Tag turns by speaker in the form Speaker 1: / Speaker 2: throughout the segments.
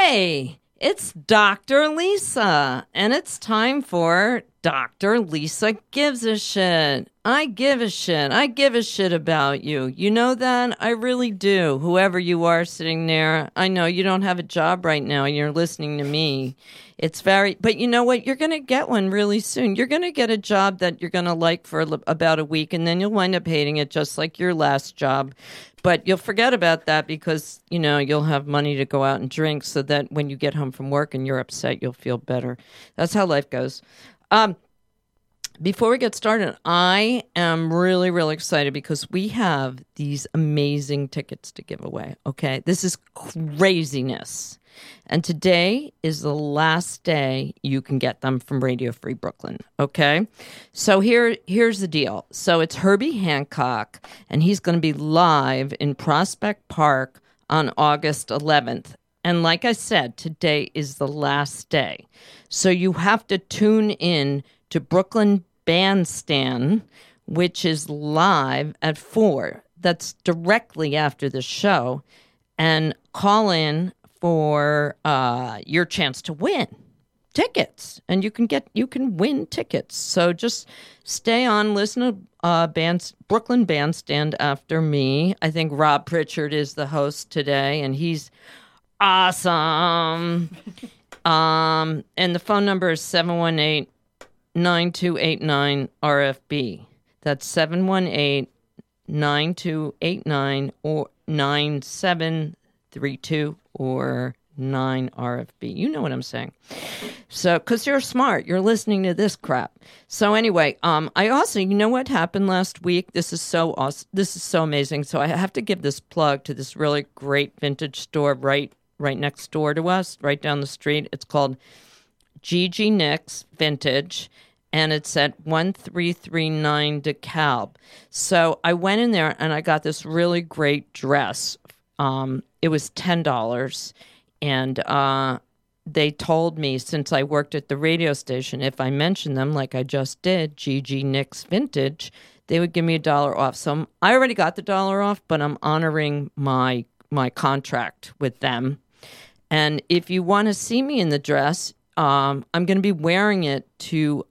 Speaker 1: Hey, it's Dr. Lisa, and it's time for Dr. Lisa Gives a Shit. I give a shit. I give a shit about you. You know that? I really do. Whoever you are sitting there, I know you don't have a job right now. You're listening to me. But you know what? You're going to get one really soon. You're going to get a job that you're going to like for about a week, and then you'll wind up hating it just like your last job. But you'll forget about that because, you know, you'll have money to go out and drink so that when you get home from work and you're upset, you'll feel better. That's how life goes. Before we get started, I am really, really excited because we have these amazing tickets to give away, okay? This is craziness. And today is the last day you can get them from Radio Free Brooklyn, okay? So here's the deal. So it's Herbie Hancock, and he's going to be live in Prospect Park on August 11th. And like I said, today is the last day. So you have to tune in to Brooklyn Bandstand, which is live at 4. That's directly after the show. And call in for your chance to win tickets, and you can win tickets. So just stay on, listen to Brooklyn Bandstand after me. I think Rob Pritchard is the host today, and he's awesome. And the phone number is 718-9289-RFB. That's 718-9289 or 9732 or 9 RFB. You know what I'm saying. So, because you're smart, you're listening to this crap. So anyway, I also, you know what happened last week? This is so awesome. This is so amazing. So I have to give this plug to this really great vintage store right next door to us, right down the street. It's called Gigi Nicks Vintage, and it's at 1339 DeKalb. So I went in there and I got this really great dress. It was $10, and they told me, since I worked at the radio station, if I mentioned them like I just did, Gigi Nicks Vintage, they would give me $1 off. So I already got the $1 off, but I'm honoring my contract with them. And if you want to see me in the dress, I'm going to be wearing it to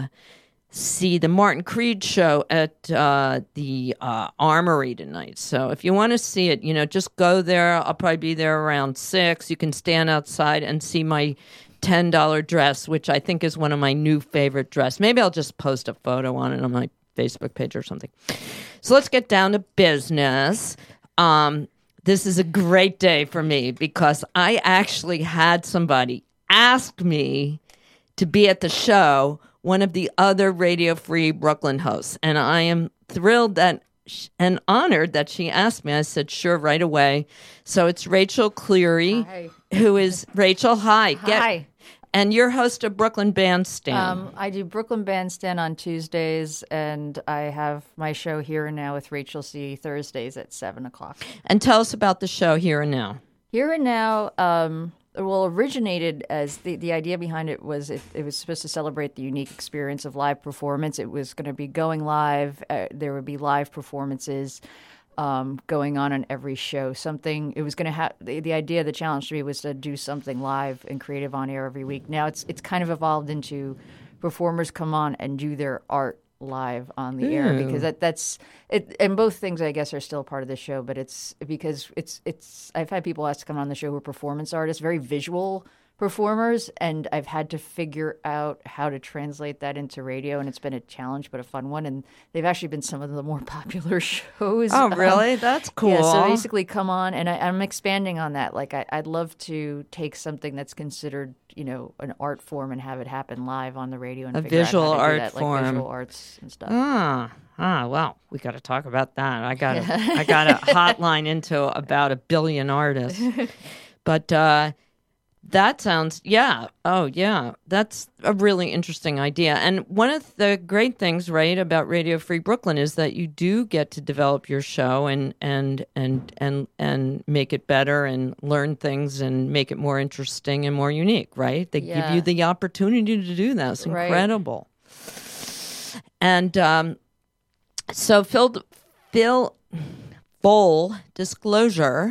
Speaker 1: see the Martin Creed show at the Armory tonight. So if you want to see it, just go there. I'll probably be there around 6. You can stand outside and see my $10 dress, which I think is one of my new favorite dresses. Maybe I'll just post a photo on it on my Facebook page or something. So let's get down to business. This is a great day for me because I actually had somebody ask me to be at the show, one of the other Radio Free Brooklyn hosts. And I am thrilled and honored that she asked me. I said, sure, right away. So it's Rachel Cleary,
Speaker 2: Hi.
Speaker 1: Who is Rachel. Hi.
Speaker 2: Hi.
Speaker 1: And you're host of Brooklyn Bandstand.
Speaker 2: I do Brooklyn Bandstand on Tuesdays, and I have my show Here and Now with Rachel C. Thursdays at 7 o'clock.
Speaker 1: And tell us about the show Here and Now.
Speaker 2: Here and Now, originated as the idea behind it was it was supposed to celebrate the unique experience of live performance. It was going to be going live. There would be live performances going on every show. It was going to have the idea, the challenge to me was to do something live and creative on air every week. Now it's kind of evolved into performers come on and do their art live on the air, because that's it. And both things, I guess, are still part of the show, but it's because it's I've had people ask to come on the show who are performance artists, very visual performers, and I've had to figure out how to translate that into radio, and it's been a challenge but a fun one, and they've actually been some of the more popular shows.
Speaker 1: Oh, really? That's cool.
Speaker 2: Yeah, so basically come on, and I'm expanding on that. Like, I'd love to take something that's considered, an art form and have it happen live on the radio and figure
Speaker 1: visual
Speaker 2: out how to do
Speaker 1: art
Speaker 2: that,
Speaker 1: form.
Speaker 2: like visual arts and stuff.
Speaker 1: Well, we got to talk about that. I got a hotline into about 1 billion artists. But that sounds, that's a really interesting idea. And one of the great things, right, about Radio Free Brooklyn is that you do get to develop your show and make it better and learn things and make it more interesting and more unique, right? They give you the opportunity to do that. It's incredible. Right. And so full disclosure,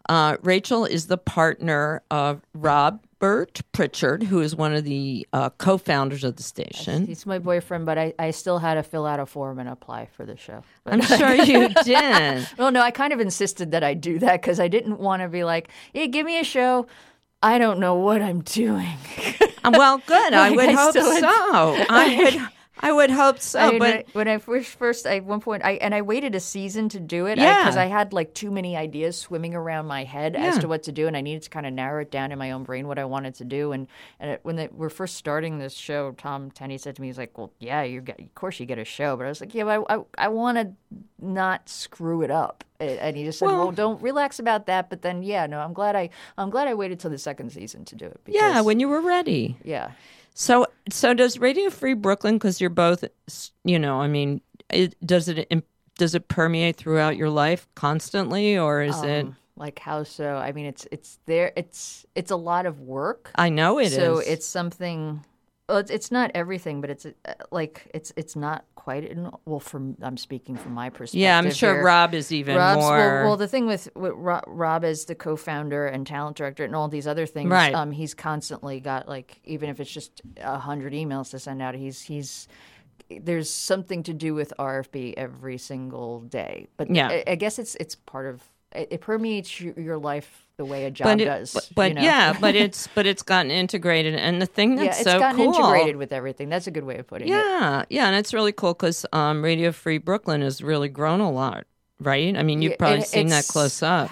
Speaker 1: Rachel is the partner of Robert Pritchard, who is one of the co-founders of the station.
Speaker 2: He's my boyfriend, but I still had to fill out a form and apply for the show. But
Speaker 1: I'm sure you did.
Speaker 2: well, no, I kind of insisted that I do that because I didn't want to be like, "Yeah, give me a show. I don't know what I'm doing."
Speaker 1: Well, good. I would hope
Speaker 2: still had-
Speaker 1: so. I would hope so.
Speaker 2: I mean,
Speaker 1: but
Speaker 2: when I first at one point, I waited a season to do it
Speaker 1: Yeah.
Speaker 2: because I had like too many ideas swimming around my head as
Speaker 1: Yeah.
Speaker 2: to what to do, and I needed to kind of narrow it down in my own brain what I wanted to do. When they were first starting this show, Tom Tenney said to me, he's like, "Well, yeah, of course you get a show," but I was like, "Yeah, but I want to not screw it up." And he just said, "Well, don't relax about that." But then, yeah, no, I'm glad I waited till the second season to do it. Because,
Speaker 1: yeah, when you were ready.
Speaker 2: yeah.
Speaker 1: So does Radio Free Brooklyn, because you're both, I mean, does it permeate throughout your life constantly, or is it?
Speaker 2: Like how so? I mean, it's there. It's a lot of work.
Speaker 1: I know it is.
Speaker 2: So it's something. Well, it's not everything, but it's it's not quite. I'm speaking from my perspective.
Speaker 1: Yeah, I'm sure
Speaker 2: here.
Speaker 1: Rob is even
Speaker 2: Rob's,
Speaker 1: more.
Speaker 2: Well, the thing with Rob as the co-founder and talent director and all these other things,
Speaker 1: Right.
Speaker 2: He's constantly got like, even if it's just 100 emails to send out, he's there's something to do with RFB every single day. But
Speaker 1: Yeah.
Speaker 2: I guess it's part of it permeates your life the way a job does.
Speaker 1: But
Speaker 2: you know?
Speaker 1: yeah, but it's gotten integrated, and the thing that's
Speaker 2: it's
Speaker 1: so
Speaker 2: gotten
Speaker 1: cool.
Speaker 2: integrated with everything. That's a good way of putting it.
Speaker 1: Yeah, and it's really cool because Radio Free Brooklyn has really grown a lot, right? I mean, you've probably seen that close up.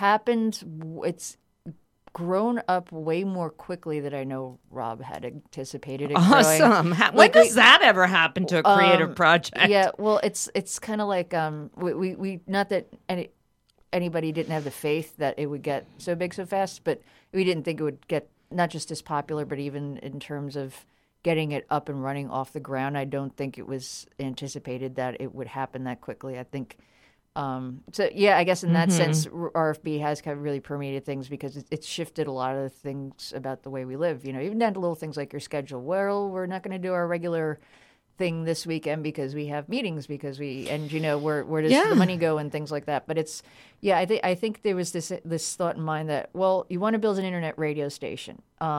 Speaker 2: It's grown up way more quickly than I know Rob had anticipated it
Speaker 1: Awesome.
Speaker 2: growing.
Speaker 1: When does that ever happen to a creative project?
Speaker 2: Yeah, well, it's kind of like we not that anybody didn't have the faith that it would get so big so fast, but we didn't think it would get not just as popular, but even in terms of getting it up and running off the ground. I don't think it was anticipated that it would happen that quickly. I think so. Yeah, I guess in that sense, RFB has kind of really permeated things because it's shifted a lot of things about the way we live. You know, even down to little things like your schedule. Well, we're not going to do our regular thing this weekend because we have meetings where does the money go and things like that. But it's I think there was this thought in mind that, well, you want to build an internet radio station,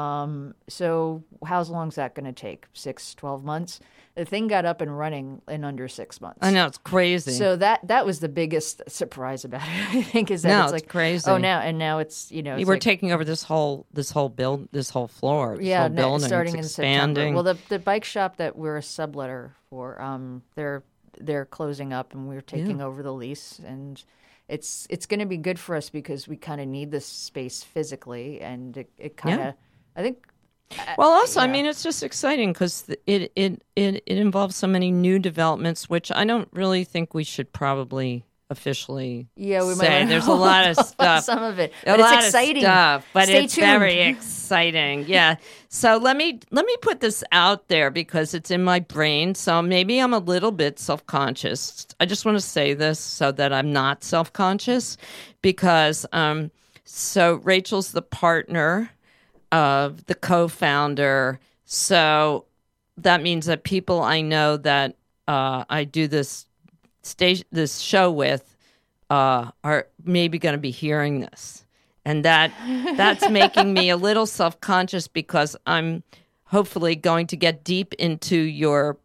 Speaker 2: so how long is that going to take? 6-12 months? The thing got up and running in under 6 months.
Speaker 1: I know, it's crazy.
Speaker 2: So that was the biggest surprise about it, I think, is that it's like
Speaker 1: crazy.
Speaker 2: Oh, now it's
Speaker 1: you were taking over this whole floor, this whole building,
Speaker 2: starting
Speaker 1: it's
Speaker 2: in September.
Speaker 1: expanding.
Speaker 2: Well, the bike shop that we're a subletter for, they're closing up, and we're taking over the lease, and it's going to be good for us because we kind of need this space physically, and it kind of I think.
Speaker 1: Well, also, I mean, it's just exciting because it involves so many new developments, which I don't really think we should probably officially
Speaker 2: we
Speaker 1: say.
Speaker 2: might
Speaker 1: There's a lot of stuff.
Speaker 2: Some of it,
Speaker 1: a
Speaker 2: but
Speaker 1: lot
Speaker 2: it's exciting.
Speaker 1: Of stuff, but
Speaker 2: Stay
Speaker 1: it's
Speaker 2: tuned.
Speaker 1: very exciting. Yeah. So let me put this out there because it's in my brain. So maybe I'm a little bit self-conscious. I just want to say this so that I'm not self-conscious because so Rachel's the partner of the co-founder. So that means that people I know that I do this show with are maybe going to be hearing this. And that's making me a little self-conscious because I'm hopefully going to get deep into your,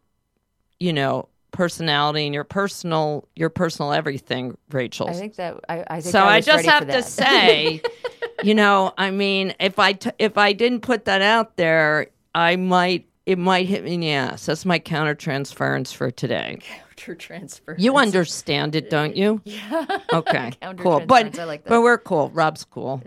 Speaker 1: personality and your personal everything, Rachel.
Speaker 2: I think that I think
Speaker 1: so.
Speaker 2: I
Speaker 1: I
Speaker 2: was
Speaker 1: just
Speaker 2: ready
Speaker 1: have
Speaker 2: for
Speaker 1: to
Speaker 2: that.
Speaker 1: say, I mean, if I didn't put that out there, it might hit me in the ass. That's my countertransference for today.
Speaker 2: Countertransfer.
Speaker 1: You understand it, don't you?
Speaker 2: Yeah.
Speaker 1: Okay. Cool.
Speaker 2: Countertransference, I like that.
Speaker 1: But we're cool. Rob's cool.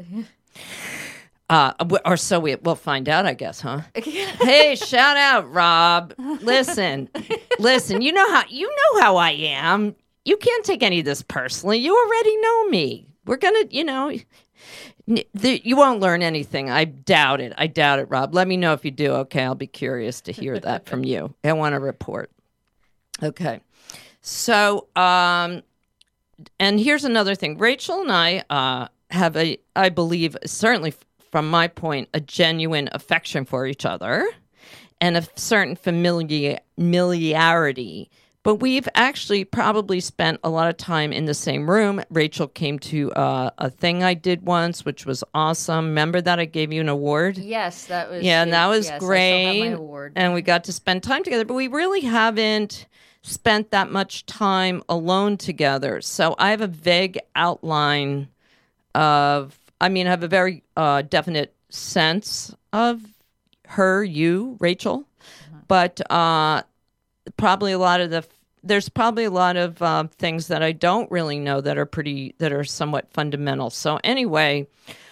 Speaker 1: Or so we'll find out, I guess, huh? Hey, shout out, Rob. Listen. You know how I am. You can't take any of this personally. You already know me. We're gonna, you won't learn anything. I doubt it, Rob. Let me know if you do. Okay, I'll be curious to hear that from you. I want to report. Okay. So, and here's another thing. Rachel and I have I believe, certainly from my point, a genuine affection for each other and a certain familiarity. But we've actually probably spent a lot of time in the same room. Rachel came to a thing I did once, which was awesome. Remember that I gave you an award?
Speaker 2: Yes, that was.
Speaker 1: Yeah, and that was
Speaker 2: yes,
Speaker 1: great.
Speaker 2: I still have my award.
Speaker 1: And we got to spend time together, but we really haven't spent that much time alone together. So I have a vague outline of, I have a very definite sense of her, you, Rachel, but probably a lot of there's probably a lot of things that I don't really know that are somewhat fundamental. So anyway,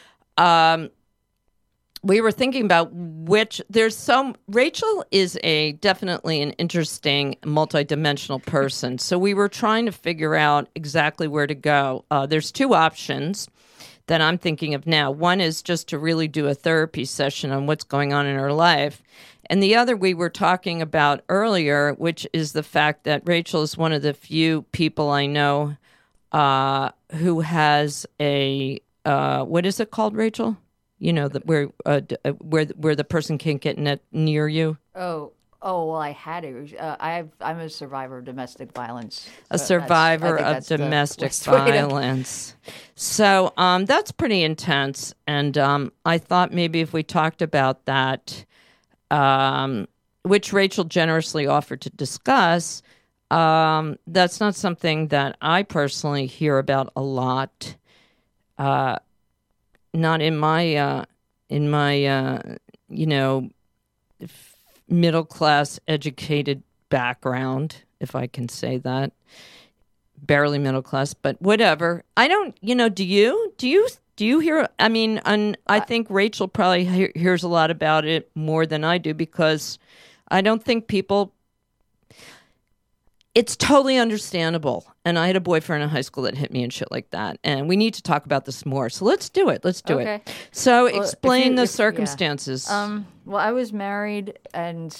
Speaker 1: we were thinking about Rachel is definitely an interesting multidimensional person. So we were trying to figure out exactly where to go. There's two options that I'm thinking of now. One is just to really do a therapy session on what's going on in her life. And the other we were talking about earlier, which is the fact that Rachel is one of the few people I know who has what is it called, Rachel? You know, where the person can't get near you.
Speaker 2: Oh, well, I had it. I'm a survivor of domestic violence.
Speaker 1: A survivor of domestic violence. So that's pretty intense. And I thought maybe if we talked about that, which Rachel generously offered to discuss, that's not something that I personally hear about a lot. Not in my middle class educated background, if I can say that. Barely middle class, but whatever. I don't. Do you hear? I think Rachel probably hears a lot about it more than I do because I don't think people. It's totally understandable. And I had a boyfriend in high school that hit me and shit like that. And we need to talk about this more. So let's do it. Okay. So explain the circumstances.
Speaker 2: Yeah. Well, I was married and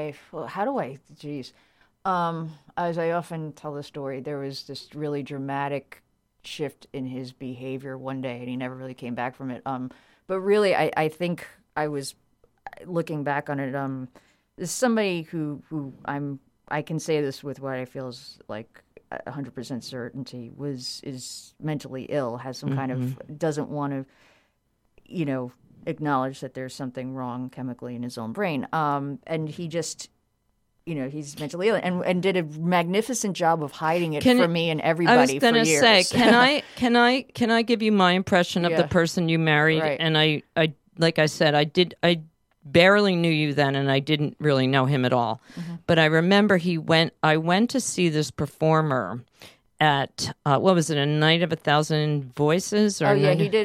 Speaker 2: as I often tell the story, there was this really dramatic shift in his behavior one day and he never really came back from it. But really, I think I was looking back on it. This is somebody who I can say this with what I feel is like 100% certainty is mentally ill, has some kind of, doesn't want to, acknowledge that there's something wrong chemically in his own brain. And he just, he's mentally ill and did a magnificent job of hiding it from me and everybody for years. I was
Speaker 1: going to say, can I give you my impression of the person you married? Right. And I like I said, I barely knew you then, and I didn't really know him at all. Mm-hmm. But I remember I went to see this performer at, what was it, A Night of a Thousand Voices?
Speaker 2: He did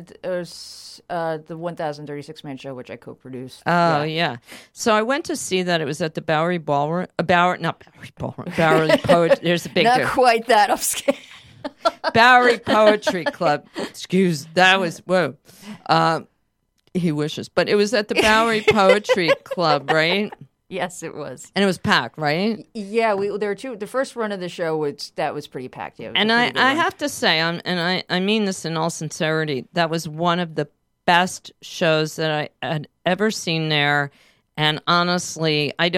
Speaker 2: the 1036-man show, which I co-produced.
Speaker 1: Oh, yeah. So I went to see that. It was at the Bowery Ballroom. Bowery Poetry. There's a big
Speaker 2: Not quite that upscale.
Speaker 1: Bowery Poetry Club. That was, whoa. He wishes. But it was at the Bowery Poetry Club, right?
Speaker 2: Yes, it was.
Speaker 1: And it was packed, right?
Speaker 2: Yeah, there were two. The first run of the show was pretty packed. Yeah,
Speaker 1: and I have to say, and I mean this in all sincerity, that was one of the best shows that I had ever seen there. And honestly, I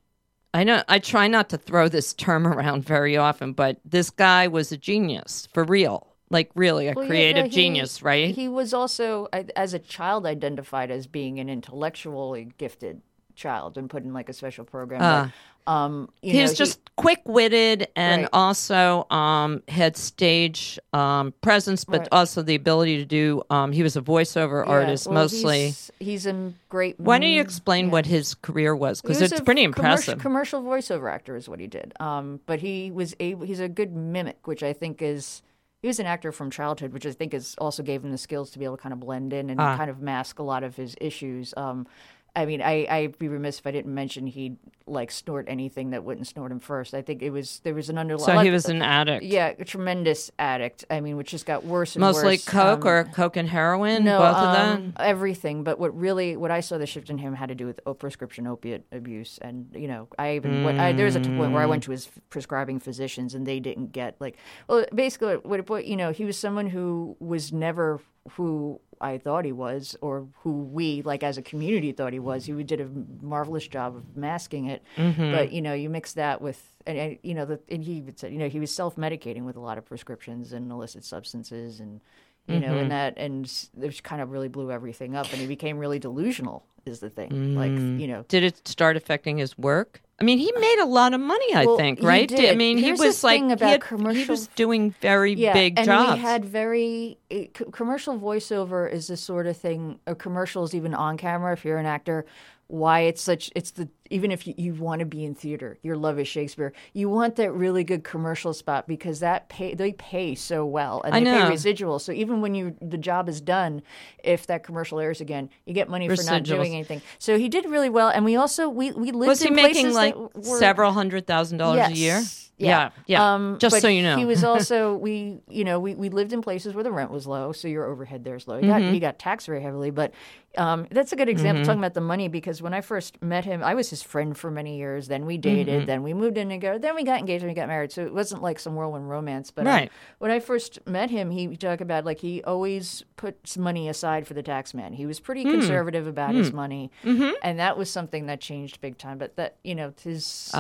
Speaker 1: try not to throw this term around very often, but this guy was a genius, for real. Like really a creative genius, right?
Speaker 2: He was also, as a child, identified as being an intellectually gifted child and put in like a special program.
Speaker 1: He was just quick-witted and also had stage presence, but also the ability to do. He was a voiceover artist mostly.
Speaker 2: He's a great.
Speaker 1: Why don't you explain what his career was? Because it's pretty impressive.
Speaker 2: Commercial voiceover actor is what he did. But he's a good mimic, which I think is. He was an actor from childhood, which I think also gave him the skills to be able to kind of blend in and kind of mask a lot of his issues. I'd be remiss if I didn't mention he'd like snort anything that wouldn't snort him first. I think there was an underlying.
Speaker 1: So he was an addict.
Speaker 2: Yeah, a tremendous addict. Which just got worse and worse.
Speaker 1: Mostly coke or coke and heroin.
Speaker 2: No,
Speaker 1: both of them.
Speaker 2: Everything. But what I saw the shift in him had to do with prescription opiate abuse, and there was a point where I went to his prescribing physicians and they didn't get basically he was someone who was never I thought he was, or who we, like as a community, thought he was. He did a marvelous job of masking it. But you mix that with, and he would say, he was self-medicating with a lot of prescriptions and illicit substances, and and it kind of really blew everything up, and he became really delusional. Is the thing,
Speaker 1: Did it start affecting his work? I mean, he made a lot of money, I think, right?
Speaker 2: He did.
Speaker 1: I mean,
Speaker 2: Here's
Speaker 1: he was
Speaker 2: the thing about commercial.
Speaker 1: He was doing very big
Speaker 2: and
Speaker 1: jobs.
Speaker 2: We had commercial voiceover is the sort of thing. Commercials, even on camera, if you're an actor, why even if you want to be in theater, your love is Shakespeare. You want that really good commercial spot because they pay so well, and they pay residuals. So even when the job is done, if that commercial airs again, you get money for not doing anything. So he did really well, and we also we lived
Speaker 1: was
Speaker 2: in
Speaker 1: he
Speaker 2: places
Speaker 1: making like several $100,000 a year? Yeah. Just so you know,
Speaker 2: he was also we lived in places where the rent was low, so your overhead there is low. You got taxed very heavily, but that's a good example talking about the money, because when I first met him, I was his friend for many years. Then we dated, then we moved in together, then we got engaged, and we got married. So it wasn't like some whirlwind romance. But when I first met him, he talked about like he always puts money aside for the tax man. He was pretty conservative about his money, and that was something that changed big time. But that his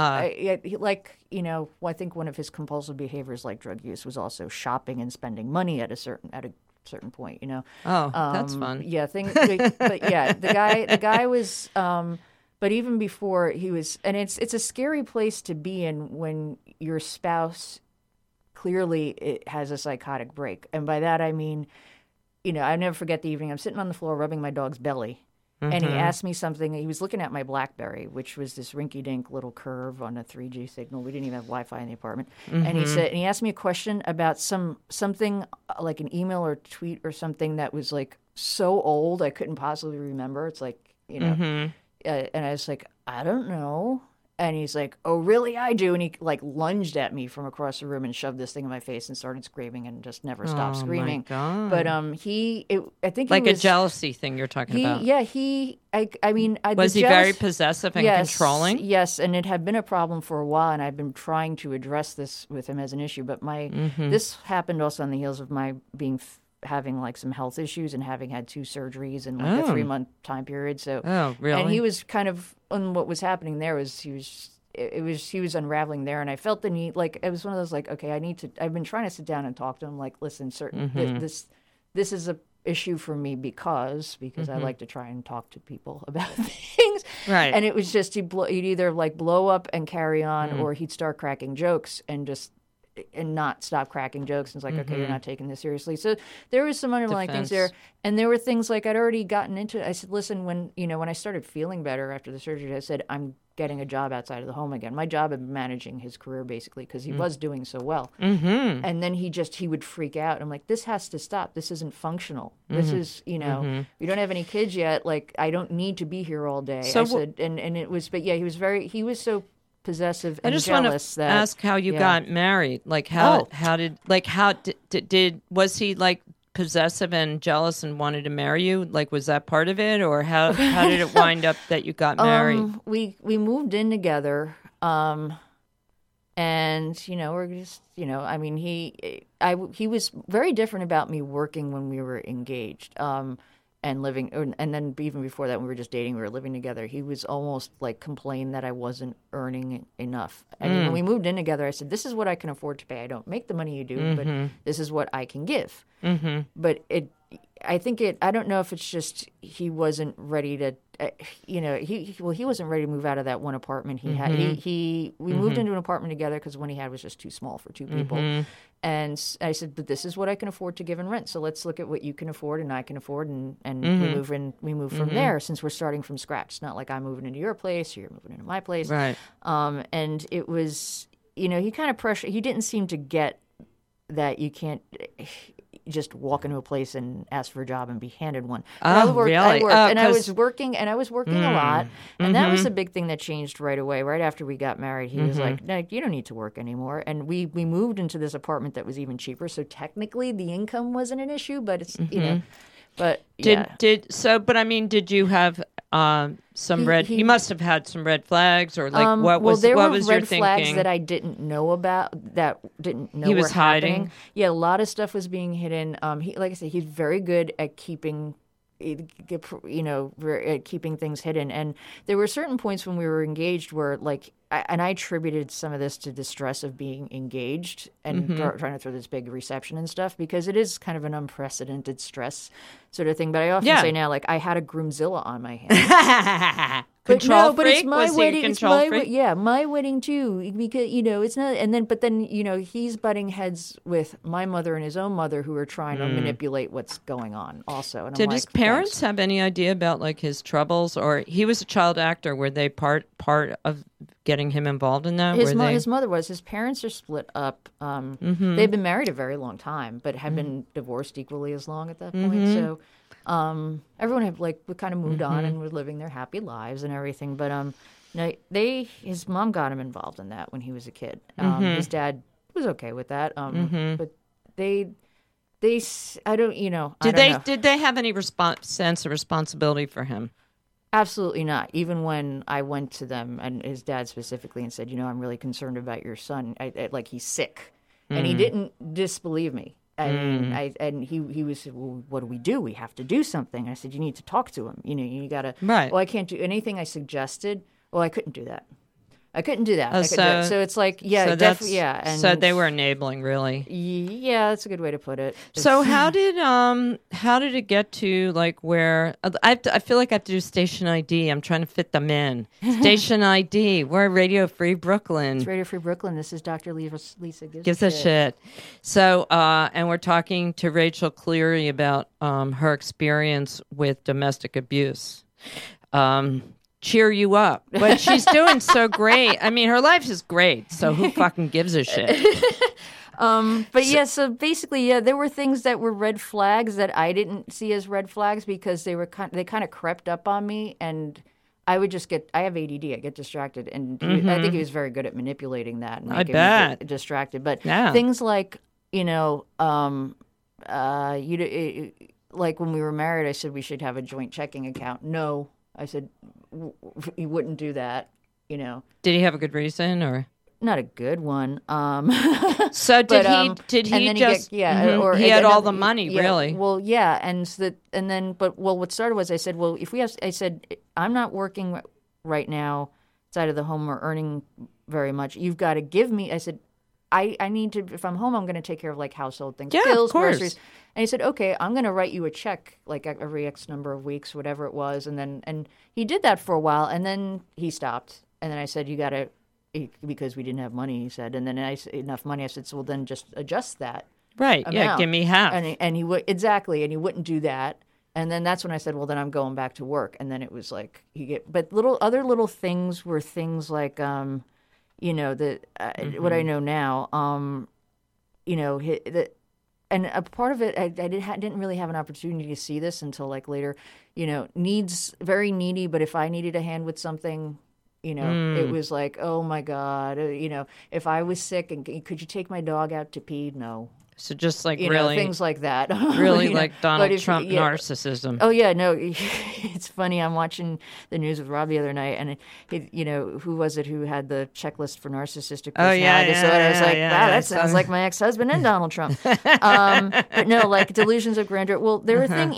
Speaker 2: I think one of his compulsive behaviors, like drug use, was also shopping and spending money at a certain point.
Speaker 1: Oh, that's fun.
Speaker 2: Yeah, but yeah, the guy was. But even before he was, and it's a scary place to be in when your spouse clearly it has a psychotic break, and by that I mean, I never forget the evening I'm sitting on the floor rubbing my dog's belly. And he asked me something. He was looking at my BlackBerry, which was this rinky-dink little curve on a 3G signal. We didn't even have Wi-Fi in the apartment. And he asked me a question about something like an email or tweet or something that was like so old I couldn't possibly remember. It's like, and I was like, I don't know. And he's like, oh, really? I do. And he like lunged at me from across the room and shoved this thing in my face and started screaming and just never stopped screaming.
Speaker 1: My God.
Speaker 2: But I think
Speaker 1: like
Speaker 2: he was,
Speaker 1: a jealousy thing you're talking about.
Speaker 2: Yeah, was
Speaker 1: he very possessive and controlling?
Speaker 2: Yes, and it had been a problem for a while, and I've been trying to address this with him as an issue. But this happened also on the heels of my having like some health issues and having had 2 surgeries in like a 3-month time period. So,
Speaker 1: really?
Speaker 2: And he was kind of, and what was happening there was he was unraveling there, and I felt the need, like it was one of those like, okay, I've been trying to sit down and talk to him, like, listen, this is a issue for me because I like to try and talk to people about things,
Speaker 1: right?
Speaker 2: And it was just he'd either like blow up and carry on, or he'd start cracking jokes and not stop cracking jokes. And it's like, okay, you're not taking this seriously. So there was some underlying things there. And there were things like I'd already gotten into. I said, listen, when I started feeling better after the surgery, I said, I'm getting a job outside of the home again. My job of managing his career, basically, because he was doing so well. And then he would freak out. I'm like, this has to stop. This isn't functional. This is, we don't have any kids yet. Like, I don't need to be here all day.
Speaker 1: So
Speaker 2: I said, and it was, but yeah, he was so possessive and
Speaker 1: I just
Speaker 2: jealous.
Speaker 1: Want to ask how you got married. Like how did was he like possessive and jealous and wanted to marry you? Like was that part of it, or how did it wind up that you got married?
Speaker 2: We moved in together, and we're just I mean he was very different about me working when we were engaged. And living, and then even before that, when we were just dating, we were living together. He was almost like complained that I wasn't earning enough. I mean, when we moved in together, I said, "This is what I can afford to pay. I don't make the money you do, but this is what I can give." But I don't know if it's just he wasn't ready to. He wasn't ready to move out of that one apartment he had. We moved into an apartment together because the one he had was just too small for 2 people. And I said, but this is what I can afford to give in rent. So let's look at what you can afford and I can afford, and we move from there, since we're starting from scratch. It's not like I'm moving into your place or you're moving into my place.
Speaker 1: Right.
Speaker 2: And it was, he kind of pressured. He didn't seem to get that you can't just walk into a place and ask for a job and be handed one.
Speaker 1: Really?
Speaker 2: I was working a lot. And that was a big thing that changed right away. Right after we got married, he was like, no, you don't need to work anymore. And we moved into this apartment that was even cheaper. So technically the income wasn't an issue, but it's, but yeah.
Speaker 1: But I mean, did you have some red. He must have had some red flags, or like what
Speaker 2: well,
Speaker 1: was
Speaker 2: there
Speaker 1: what
Speaker 2: were
Speaker 1: was your
Speaker 2: red flags
Speaker 1: thinking?
Speaker 2: that I didn't know about, that didn't know
Speaker 1: He
Speaker 2: were
Speaker 1: was hiding?
Speaker 2: happening. Yeah, a lot of stuff was being hidden. He, like I said, he's very good at keeping, at keeping things hidden. And there were certain points when we were engaged where, like, I attributed some of this to the stress of being engaged and trying to throw this big reception and stuff, because it is kind of an unprecedented stress sort of thing. But I often say now, like, I had a groomzilla on my hands.
Speaker 1: Control
Speaker 2: but
Speaker 1: freak?
Speaker 2: it's my
Speaker 1: Was he a
Speaker 2: wedding. It's
Speaker 1: control
Speaker 2: my
Speaker 1: freak?
Speaker 2: yeah, my wedding too. Because it's not. And then, but then he's butting heads with my mother and his own mother, who are trying to manipulate what's going on. Also, and
Speaker 1: Did
Speaker 2: I'm
Speaker 1: his
Speaker 2: like,
Speaker 1: parents
Speaker 2: thanks.
Speaker 1: have any idea about like his troubles, or he was a child actor? Were they part of getting him involved in that?
Speaker 2: His mother was. His parents are split up. They've been married a very long time, but have been divorced equally as long at that point. So everyone had kind of moved on and were living their happy lives and everything. But his mom got him involved in that when he was a kid. His dad was okay with that. But they I don't know.
Speaker 1: Did they have any sense of responsibility for him?
Speaker 2: Absolutely not. Even when I went to them and his dad specifically and said, I'm really concerned about your son. Like, he's sick, and he didn't disbelieve me. And he was, well, what do? We have to do something. And I said, you need to talk to him. You got to.
Speaker 1: Right.
Speaker 2: Well, I can't do anything I suggested. Well, I couldn't do that. I couldn't do that.
Speaker 1: Oh,
Speaker 2: So it's like, definitely, yeah. And
Speaker 1: so they were enabling, really.
Speaker 2: Yeah, that's a good way to put it.
Speaker 1: So how did it get to like where I feel like I have to do station ID. I'm trying to fit them in. Station ID. We're Radio Free Brooklyn.
Speaker 2: It's Radio Free Brooklyn. This is Dr. Lisa
Speaker 1: Gives a shit. So and we're talking to Rachel Cleary about her experience with domestic abuse. Cheer you up. But she's doing so great. I mean, her life is great, so who fucking gives a shit?
Speaker 2: So basically, there were things that were red flags that I didn't see as red flags, because they kind of crept up on me, and I would just I have ADD, I get distracted, and I think he was very good at manipulating that and making me get distracted. But things like, like when we were married, I said we should have a joint checking account. No. I said, he wouldn't do that, Did
Speaker 1: he have a good reason, or
Speaker 2: not a good one?
Speaker 1: So did he just? Or he had all the money, really?
Speaker 2: Well, yeah, what started was I said, well, I'm not working right now outside of the home or earning very much. You've got to give me. I said, I need to. If I'm home, I'm going to take care of like household things, bills, groceries. And he said, okay, I'm going to write you a check like every X number of weeks, whatever it was. And he did that for a while, and then he stopped. And then I said, you got to, because we didn't have money, he said. And then enough money. I said, so well, then just adjust that.
Speaker 1: Right. Amount. Yeah. Give me half.
Speaker 2: And he would, exactly. And he wouldn't do that. And then that's when I said, well, then I'm going back to work. And then it was like, but other little things were things like, what I know now, and a part of it, I didn't really have an opportunity to see this until like later. Needs very needy, but if I needed a hand with something, it was like, oh my God, if I was sick and could you take my dog out to pee? No.
Speaker 1: So just like really
Speaker 2: things like that,
Speaker 1: really like Donald Trump narcissism.
Speaker 2: Oh yeah, no, it's funny. I'm watching the news with Rob the other night, and who was it who had the checklist for narcissistic personality disorder? I was like, wow, that sounds like my ex-husband and Donald Trump. But no, like delusions of grandeur. Well, there were things,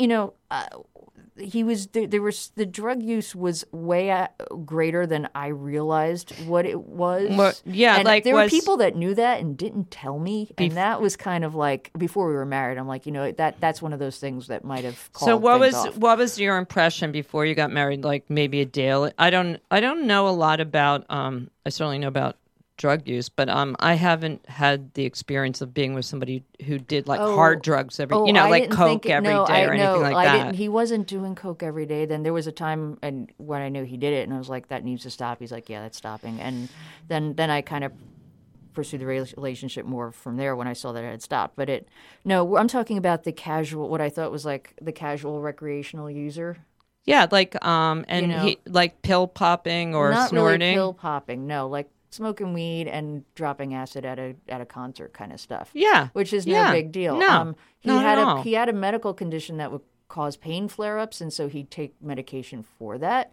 Speaker 2: the drug use was way greater than I realized what it was.
Speaker 1: Well, yeah,
Speaker 2: and
Speaker 1: like
Speaker 2: there were people that knew that and didn't tell me, and that was kind of like before we were married. I'm like, that's one of those things that might have called.
Speaker 1: So
Speaker 2: what
Speaker 1: was your impression before you got married? Like maybe a day. I don't know a lot about. I certainly know about drug use, but I haven't had the experience of being with somebody who did like hard drugs like coke every day or anything like that.
Speaker 2: He wasn't doing coke every day. Then there was a time and when I knew he did it, and I was like, that needs to stop. He's like, yeah, that's stopping. And then I kind of pursued the relationship more from there when I saw that it had stopped. But I'm talking about the casual, what I thought was like the casual recreational user.
Speaker 1: Yeah, like he like pill popping or
Speaker 2: not
Speaker 1: snorting.
Speaker 2: Really pill popping, no, like smoking weed and dropping acid at a concert kind of stuff.
Speaker 1: Yeah,
Speaker 2: which is no big deal.
Speaker 1: No,
Speaker 2: he had a medical condition that would cause pain flare-ups, and so he'd take medication for that.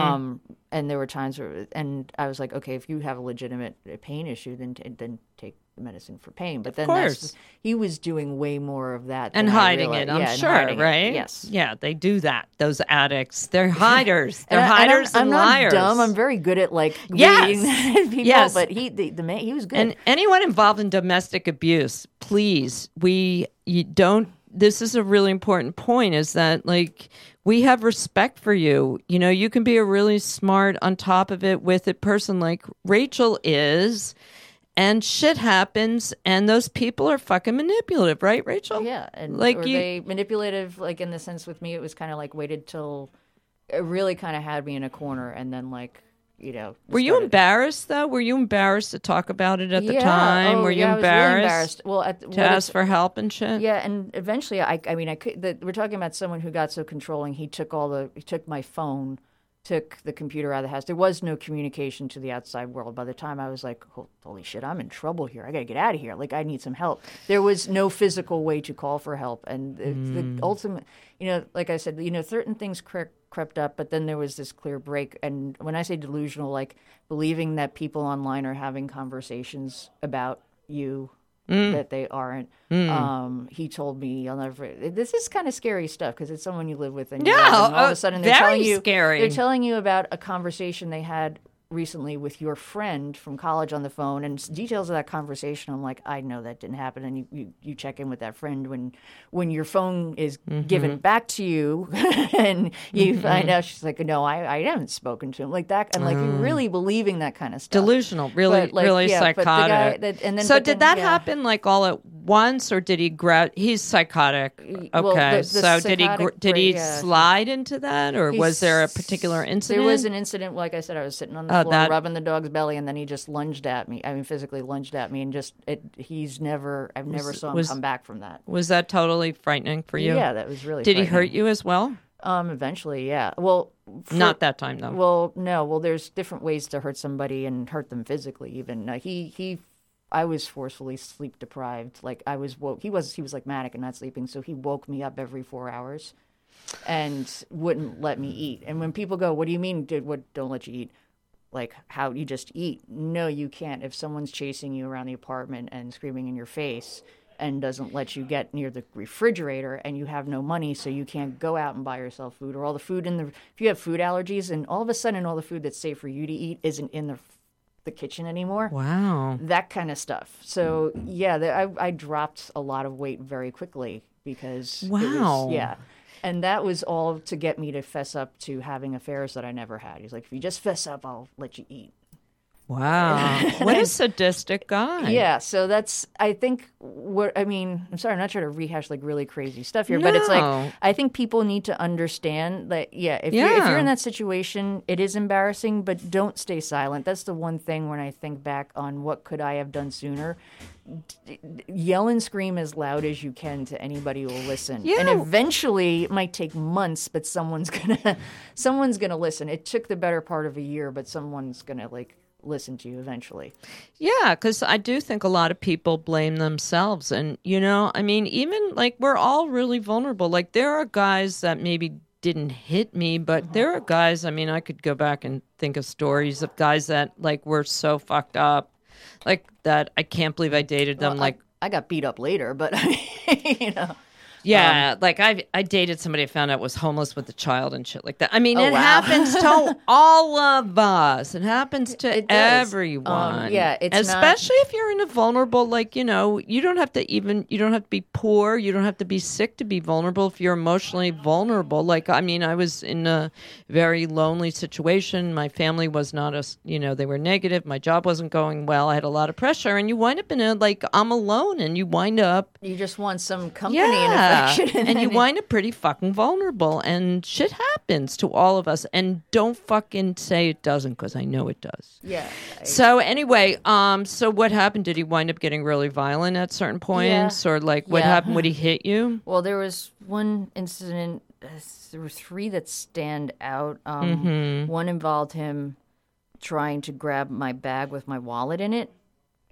Speaker 2: And there were times where, and I was like, okay, if you have a legitimate pain issue, then take the medicine for pain. But then he was doing way more of that
Speaker 1: and hiding it. I'm sure, right?
Speaker 2: Yes,
Speaker 1: yeah, they do that. Those addicts, they're hiders. They're hiders and liars.
Speaker 2: I'm not dumb. I'm very good at reading people. Yes. But he was good.
Speaker 1: And anyone involved in domestic abuse, please, you don't. This is a really important point, is that we have respect for you. You know, you can be a really smart, on top of it, with it person like Rachel is, and shit happens, and those people are fucking manipulative, right, Rachel?
Speaker 2: Yeah, and they manipulative, in the sense with me, it was kind of waited till it really kind of had me in a corner, and then
Speaker 1: Were you embarrassed, though? Were you embarrassed to talk about it at the time? Were you embarrassed?
Speaker 2: Really embarrassed. Well,
Speaker 1: to ask for help and shit?
Speaker 2: Yeah, and eventually, I could. We're talking about someone who got so controlling. He took my phone, took the computer out of the house. There was no communication to the outside world. By the time I was like, holy shit, I'm in trouble here. I got to get out of here. I need some help. There was no physical way to call for help. And the ultimate, like I said, certain things crept up, but then there was this clear break. And when I say delusional, believing that people online are having conversations about you, that they aren't. He told me, I'll never. This is kind of scary stuff because it's someone you live with, and all of a sudden they're telling you about a conversation they had recently with your friend from college on the phone, and details of that conversation. I'm like, I know that didn't happen, and you check in with that friend when your phone is given back to you, and you find out she's like, no, I haven't spoken to him like that, and you're really believing that kind of stuff.
Speaker 1: Delusional, really, really psychotic. Did that happen all at once, or did he grab? He's psychotic. Okay,
Speaker 2: well,
Speaker 1: did he slide into that, or was there a particular incident?
Speaker 2: There was an incident. Like I said, I was sitting on the floor rubbing the dog's belly, and then he just lunged at me. I mean, physically lunged at me, and I've never saw him come back from that.
Speaker 1: Was that totally frightening for you?
Speaker 2: Yeah, that was really.
Speaker 1: Did he hurt you as well?
Speaker 2: Eventually, yeah. Well,
Speaker 1: not that time though.
Speaker 2: Well, no. Well, there's different ways to hurt somebody and hurt them physically. Even I was forcefully sleep deprived. I was woke. He was manic and not sleeping, so he woke me up every 4 hours, and wouldn't let me eat. And when people go, "What do you mean? Don't let you eat?" How you just eat? No, you can't. If someone's chasing you around the apartment and screaming in your face and doesn't let you get near the refrigerator, and you have no money, so you can't go out and buy yourself food, or all the food if you have food allergies, and all of a sudden all the food that's safe for you to eat isn't in the kitchen anymore.
Speaker 1: Wow.
Speaker 2: That kind of stuff. So yeah, I dropped a lot of weight very quickly because and that was all to get me to fess up to having affairs that I never had. He's like, if you just fess up, I'll let you eat.
Speaker 1: Wow. What a sadistic guy.
Speaker 2: Yeah. So that's, I think, I'm sorry, I'm not trying to rehash really crazy stuff here, but it's I think people need to understand that, if you're in that situation, it is embarrassing, but don't stay silent. That's the one thing when I think back on what could I have done sooner. Yell and scream as loud as you can to anybody who will listen. Yeah. And eventually, it might take months, but someone's gonna listen. It took the better part of a year, but someone's gonna listen to you eventually.
Speaker 1: Yeah, because I do think a lot of people blame themselves. And, even we're all really vulnerable. There are guys that maybe didn't hit me, but there are guys, I could go back and think of stories of guys that were so fucked up, that I can't believe I dated them.
Speaker 2: Well, I got beat up later, but
Speaker 1: Yeah, I dated somebody I found out was homeless with a child and shit like that. It happens to all of us. It happens to everyone. Especially if you're in a vulnerable, you don't have to be poor. You don't have to be sick to be vulnerable if you're emotionally vulnerable. I was in a very lonely situation. My family was not they were negative. My job wasn't going well. I had a lot of pressure, and you wind up in I'm alone, and you wind up.
Speaker 2: You just want some company and affection.
Speaker 1: And you wind up pretty fucking vulnerable, and shit happens to all of us. And don't fucking say it doesn't, because I know it does.
Speaker 2: Yeah.
Speaker 1: So anyway, so what happened? Did he wind up getting really violent at certain points, or what happened? Would he hit you?
Speaker 2: Well, there was one incident. There were three that stand out. One involved him trying to grab my bag with my wallet in it.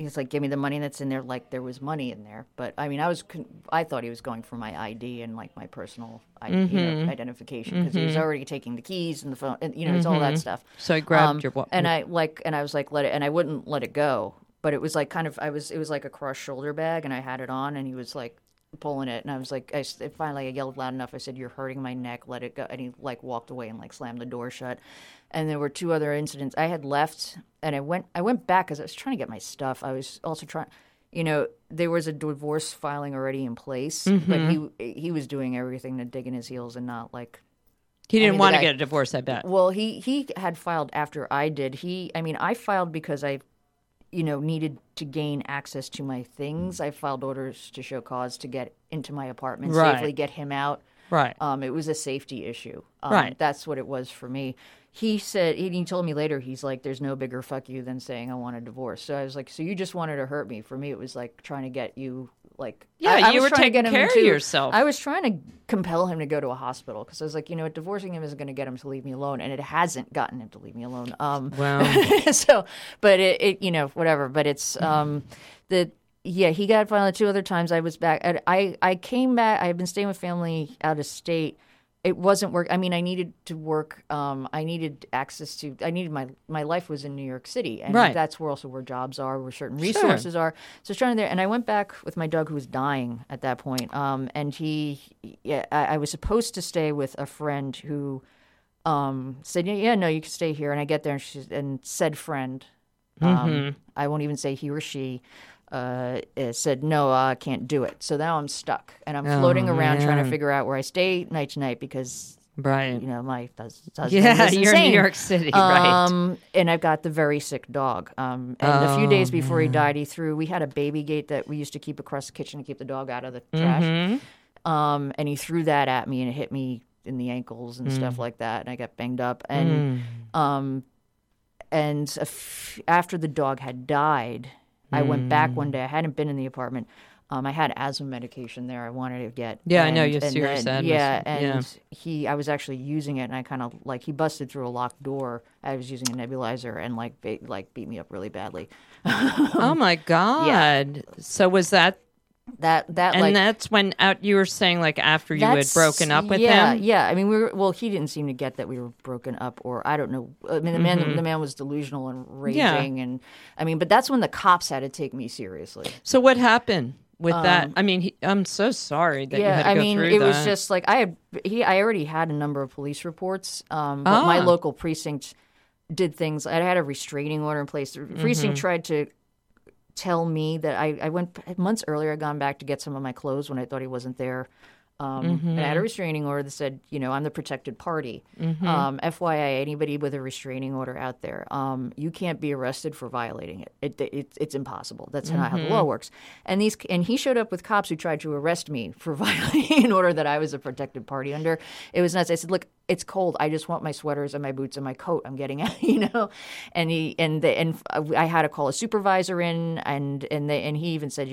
Speaker 2: he's like, give me the money that's in there, like there was money in there. But I mean, I thought he was going for my ID and like my personal identification, because he was already taking the keys and the phone, and it's all that stuff.
Speaker 1: So he grabbed your
Speaker 2: and I was like, let it, and I wouldn't let it go. But it was like it was like a cross shoulder bag, and I had it on, and he was like pulling it, and I was like, finally I yelled loud enough. I said, "You're hurting my neck. Let it go." And he like walked away and like slammed the door shut. And there were 2 other incidents. I had left, and I went back because I was trying to get my stuff. I was also trying, there was a divorce filing already in place, but he was doing everything to dig in his heels and not like.
Speaker 1: He didn't want to get a divorce, I bet.
Speaker 2: Well, he had filed after I did. I filed because I needed to gain access to my things. I filed orders to show cause to get into my apartment safely, get him out.
Speaker 1: Right.
Speaker 2: It was a safety issue.
Speaker 1: Right.
Speaker 2: That's what it was for me. He said, he told me later, he's like, there's no bigger fuck you than saying I want a divorce. So I was like, so you just wanted to hurt me. For me, it was like trying to get you, like...
Speaker 1: Yeah, you were taking care of yourself.
Speaker 2: I was trying to compel him to go to a hospital, because I was like, divorcing him isn't going to get him to leave me alone. And it hasn't gotten him to leave me alone.
Speaker 1: Wow.
Speaker 2: So, but it whatever. But it's, he got violent 2 other times. I was back. I came back. I had been staying with family out of state. It wasn't work. I mean, I needed to work. I needed access to. I needed my life was in New York City, and that's where jobs are, where certain resources are. So I was trying there, and I went back with my dog, who was dying at that point. And I was supposed to stay with a friend who said, "Yeah, no, you can stay here." And I get there, and said friend, I won't even say he or she. Said, no, I can't do it. So now I'm stuck, and I'm floating around trying to figure out where I stay night to night, because,
Speaker 1: my
Speaker 2: husband
Speaker 1: you're
Speaker 2: insane.
Speaker 1: in New York City, right?
Speaker 2: And I've got the very sick dog. And a few days before he died, we had a baby gate that we used to keep across the kitchen to keep the dog out of the trash. And he threw that at me, and it hit me in the ankles and stuff like that, and I got banged up. And after the dog had died, I went back one day. I hadn't been in the apartment. I had asthma medication there I wanted to get.
Speaker 1: Yeah, I know you have serious asthma.
Speaker 2: Yeah, and I was actually using it, and I kind of he busted through a locked door. I was using a nebulizer, and beat me up really badly.
Speaker 1: Oh my God! Yeah. So was that that's when you were saying after you had broken up with him?
Speaker 2: Yeah. I mean, he didn't seem to get that we were broken up, or I don't know. I mean, the man was delusional and raging, and I mean, but that's when the cops had to take me seriously.
Speaker 1: So what happened with that? I mean, I'm so sorry that you had to go through that.
Speaker 2: It was just I already had a number of police reports, but my local precinct did things. I had a restraining order in place. The precinct tried to tell me that I went months earlier. I'd gone back to get some of my clothes when I thought he wasn't there. And I had a restraining order that said, I'm the protected party. FYI, anybody with a restraining order out there, you can't be arrested for violating it. It's impossible. That's not how the law works. And he showed up with cops who tried to arrest me for violating an order that I was a protected party under. It was nuts. I said, look, it's cold. I just want my sweaters and my boots and my coat. I'm getting out, And I had to call a supervisor in, and he even said,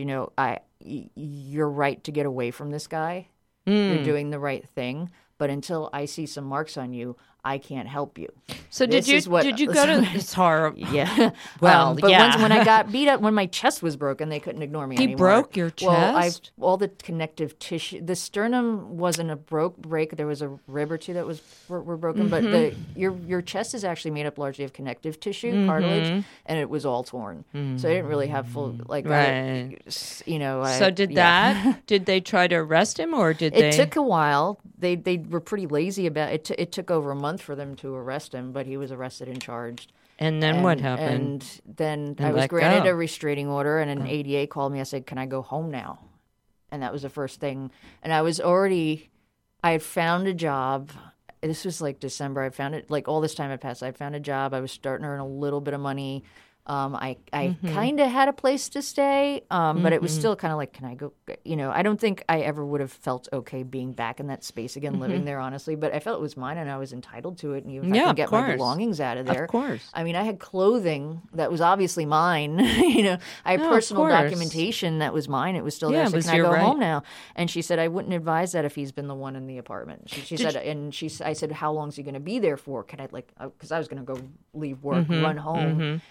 Speaker 2: you're right to get away from this guy. You're doing the right thing, but until I see some marks on you, I can't help you.
Speaker 1: So did you go to this horror?
Speaker 2: Yeah.
Speaker 1: Well,
Speaker 2: but when I got beat up, when my chest was broken, they couldn't ignore me anymore.
Speaker 1: He broke your chest?
Speaker 2: Well, all the connective tissue. The sternum wasn't a break. There was a rib or two that were broken, but your chest is actually made up largely of connective tissue, cartilage, and it was all torn. So I didn't really have full
Speaker 1: right.
Speaker 2: So
Speaker 1: did they try to arrest him, or did they?
Speaker 2: It took a while. They were pretty lazy about it. It took over a month for them to arrest him, but he was arrested and charged.
Speaker 1: And then what happened?
Speaker 2: And then I was granted a restraining order, and an ADA called me. I said, "Can I go home now?" And that was the first thing. And I had found a job. This was December. I found it, all this time had passed. I found a job. I was starting to earn a little bit of money. I kind of had a place to stay, but it was still kind of can I go? I don't think I ever would have felt okay being back in that space again, living there, honestly. But I felt it was mine, and I was entitled to it. And even if I could get my belongings out of there,
Speaker 1: of course.
Speaker 2: I mean, I had clothing that was obviously mine. I had personal documentation that was mine. It was still there. So can I go home now? And she said, I wouldn't advise that if he's been the one in the apartment. She said, I said, how long is he going to be there for? Can I because I was going to go leave work, run home.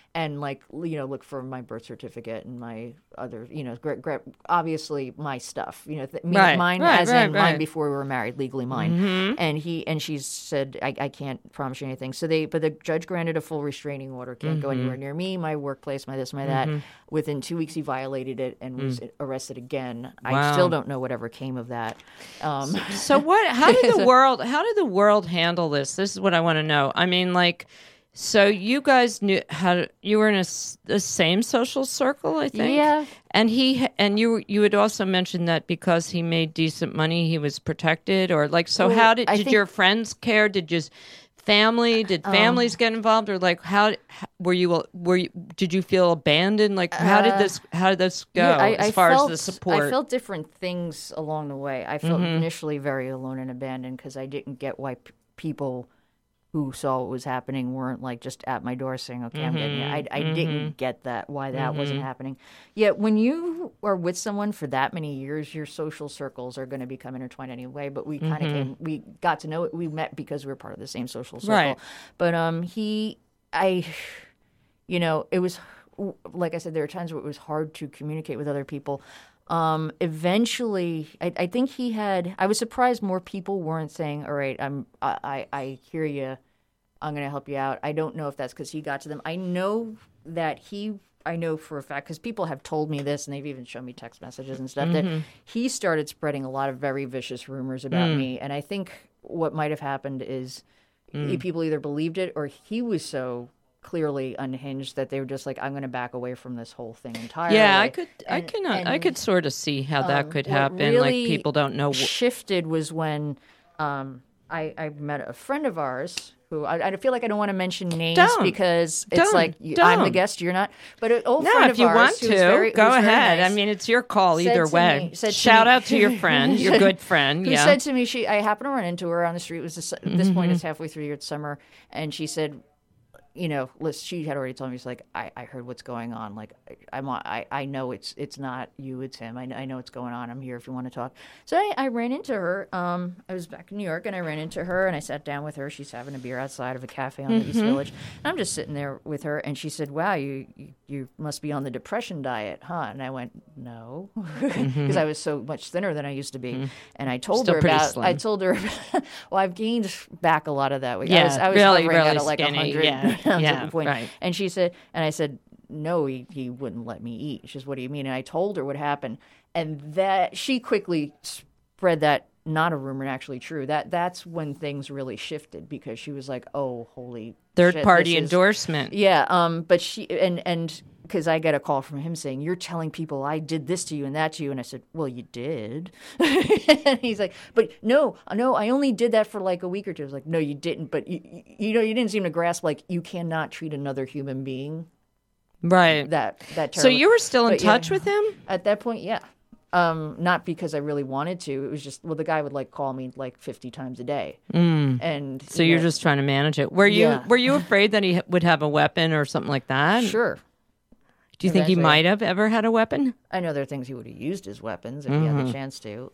Speaker 2: and like look for my birth certificate and my other obviously my stuff mine mine before we were married, legally mine. And she said I can't promise you anything. But the judge granted a full restraining order, can't go anywhere near me, my workplace, my this, my that. Within 2 weeks he violated it and was arrested again.
Speaker 1: Wow.
Speaker 2: I still don't know whatever came of that.
Speaker 1: So how did the world handle this? This is what I want to know. I mean, like, so you guys knew you were in the same social circle, I think.
Speaker 2: Yeah.
Speaker 1: And you had also mentioned that because he made decent money, he was protected, or like. So how did your friends care? Did families get involved, or like how were you? Did you feel abandoned? Like how did this go as far as the support?
Speaker 2: I felt different things along the way. I felt initially very alone and abandoned because I didn't get why people who saw what was happening weren't like just at my door saying, okay, I'm getting it. I didn't get that, why that wasn't happening. Yet when you are with someone for that many years, your social circles are going to become intertwined anyway. But we kind of we got to know it. We met because we were part of the same social circle.
Speaker 1: Right.
Speaker 2: But it was, like I said, there were times where it was hard to communicate with other people. Eventually, I think I was surprised more people weren't saying, all right, I hear you, I'm going to help you out. I don't know if that's because he got to them. I know for a fact, because people have told me this, and they've even shown me text messages and stuff, that he started spreading a lot of very vicious rumors about me. And I think what might have happened is people either believed it or he was so clearly unhinged that they were just like, I'm going to back away from this whole thing entirely.
Speaker 1: Yeah, I could sort of see how that could happen.
Speaker 2: Really
Speaker 1: like people don't know.
Speaker 2: Shifted was when I met a friend of ours who I feel like I don't want to mention names because it's like I'm the guest, you're not. But an old friend of ours,
Speaker 1: if you want to, go ahead.
Speaker 2: Nice,
Speaker 1: I mean, it's your call either way. Shout out to your friend, your good friend.
Speaker 2: Who said to me, I happened to run into her on the street. It was at this point, it's halfway through the summer, and she said, she had already told me, she's like, I heard what's going on. Like, I know it's not you, it's him. I know what's going on. I'm here if you want to talk. So I ran into her. I was back in New York, and I ran into her, and I sat down with her. She's having a beer outside of a cafe on the East Village. And I'm just sitting there with her, and she said, wow, you must be on the depression diet, huh? And I went, no, because I was so much thinner than I used to be. And I told her well, I've gained back a lot of that weight.
Speaker 1: Yeah,
Speaker 2: I was
Speaker 1: really,
Speaker 2: hovering
Speaker 1: really
Speaker 2: at like
Speaker 1: skinny.
Speaker 2: 100 pounds at the point.
Speaker 1: Right.
Speaker 2: And she said, and I said, no, he wouldn't let me eat. She says, what do you mean? And I told her what happened. And that she quickly spread that, not a rumor, actually true. That's when things really shifted, because she was like, oh, holy
Speaker 1: third party endorsement.
Speaker 2: Yeah. But she, and because I got a call from him saying, you're telling people I did this to you and that to you. And I said, well, you did. And he's like, but no, I only did that for like a week or two. I was like, no, you didn't. But you didn't seem to grasp, like, you cannot treat another human being
Speaker 1: right.
Speaker 2: that terribly.
Speaker 1: So you were still in touch with him?
Speaker 2: At that point, yeah. Not because I really wanted to. It was just, well, the guy would like call me like 50 times a day. And
Speaker 1: so you're just trying to manage it. Were you afraid that he would have a weapon or something like that?
Speaker 2: Sure.
Speaker 1: Do you think he might have ever had a weapon?
Speaker 2: I know there are things he would have used as weapons if he had the chance to.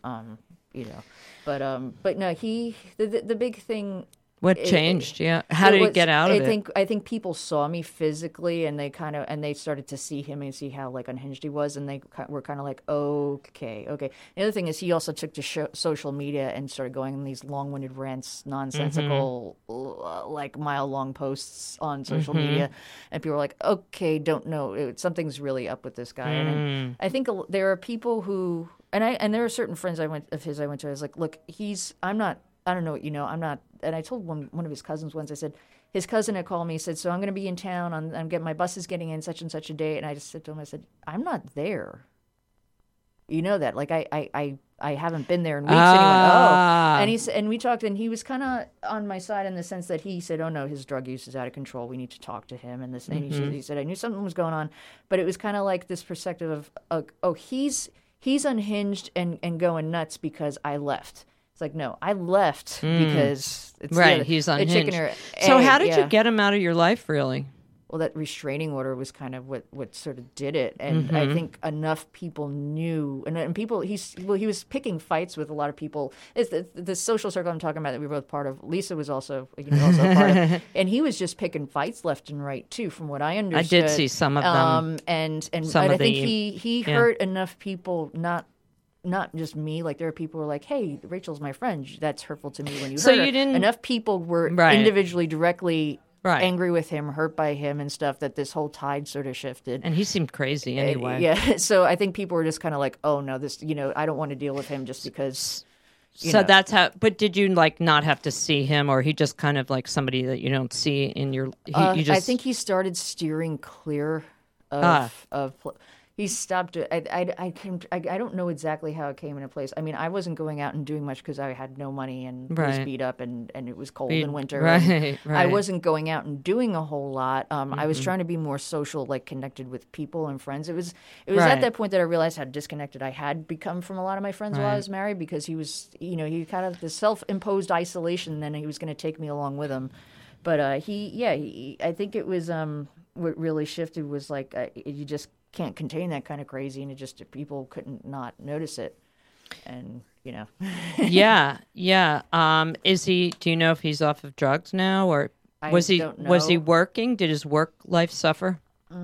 Speaker 2: But no, the big thing.
Speaker 1: What changed? How did he get out of it?
Speaker 2: I think people saw me physically, and they started to see him and see how like unhinged he was, and they were kind of like, okay. The other thing is, he also took to social media and started going on these long-winded rants, nonsensical, like mile-long posts on social media, and people were like, okay, don't know, something's really up with this guy. And I think there are people who, and there are certain friends I went to. I was like, look, I'm not. I don't know what you know. I'm not. And I told one of his cousins once, I said, his cousin had called me, said, so I'm going to be in town. My bus is getting in such and such a day. And I just said to him, I said, I'm not there. You know that. Like, I haven't been there in weeks. And he went, oh. And we talked, and he was kind of on my side in the sense that he said, oh, no, his drug use is out of control. We need to talk to him. And this, and he said, I knew something was going on. But it was kind of like this perspective of, he's unhinged and going nuts because I left. It's like, no, I left because it's
Speaker 1: right. He's unhinged.
Speaker 2: the chicken or egg.
Speaker 1: So how did you get him out of your life, really?
Speaker 2: well, that restraining order was kind of what sort of did it. And I think enough people knew, and people, he was picking fights with a lot of people. It's the social circle I'm talking about that we were both part of. Lisa was also a part of, and he was just picking fights left and right too, from what I understood.
Speaker 1: I did see some of them.
Speaker 2: And I think he hurt enough people, not just me. Like, there are people who are like, hey, Rachel's my friend. That's hurtful to me when you hurt her. Enough people were individually directly angry with him, hurt by him and stuff, that this whole tide sort of shifted.
Speaker 1: And he seemed crazy anyway.
Speaker 2: Yeah. So I think people were just kind of like, oh, no, this, I don't want to deal with him just because.
Speaker 1: So that's how, but did you like not have to see him, or he just kind of like somebody that you don't see in your, you just...
Speaker 2: I think he started steering clear of he stopped. I don't know exactly how it came into place. I mean, I wasn't going out and doing much because I had no money and was beat up and it was cold in winter.
Speaker 1: Right.
Speaker 2: I wasn't going out and doing a whole lot. I was trying to be more social, like connected with people and friends. It was at that point that I realized how disconnected I had become from a lot of my friends while I was married, because he was, he kind of the self-imposed isolation, and then he was going to take me along with him. But I think it was what really shifted was like you just can't contain that kind of crazy, and it just, people couldn't not notice it. And
Speaker 1: yeah is he, do you know if he's off of drugs now, or was he working? Did his work life suffer?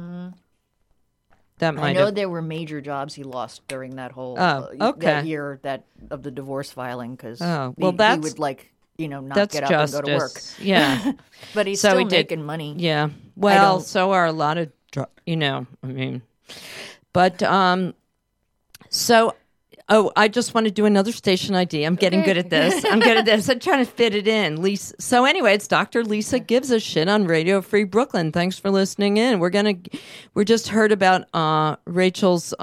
Speaker 1: That might
Speaker 2: I know there were major jobs he lost during that whole that year of the divorce filing, because he would not get up
Speaker 1: justice.
Speaker 2: And go to work.
Speaker 1: Yeah.
Speaker 2: But he's still making money.
Speaker 1: Yeah. Well, so are a lot of but so I just want to do another station ID. I'm getting good at this. I'm trying to fit it in. Lisa. So anyway, it's Dr. Lisa Gives a Shit on Radio Free Brooklyn. Thanks for listening in. We just heard about Rachel's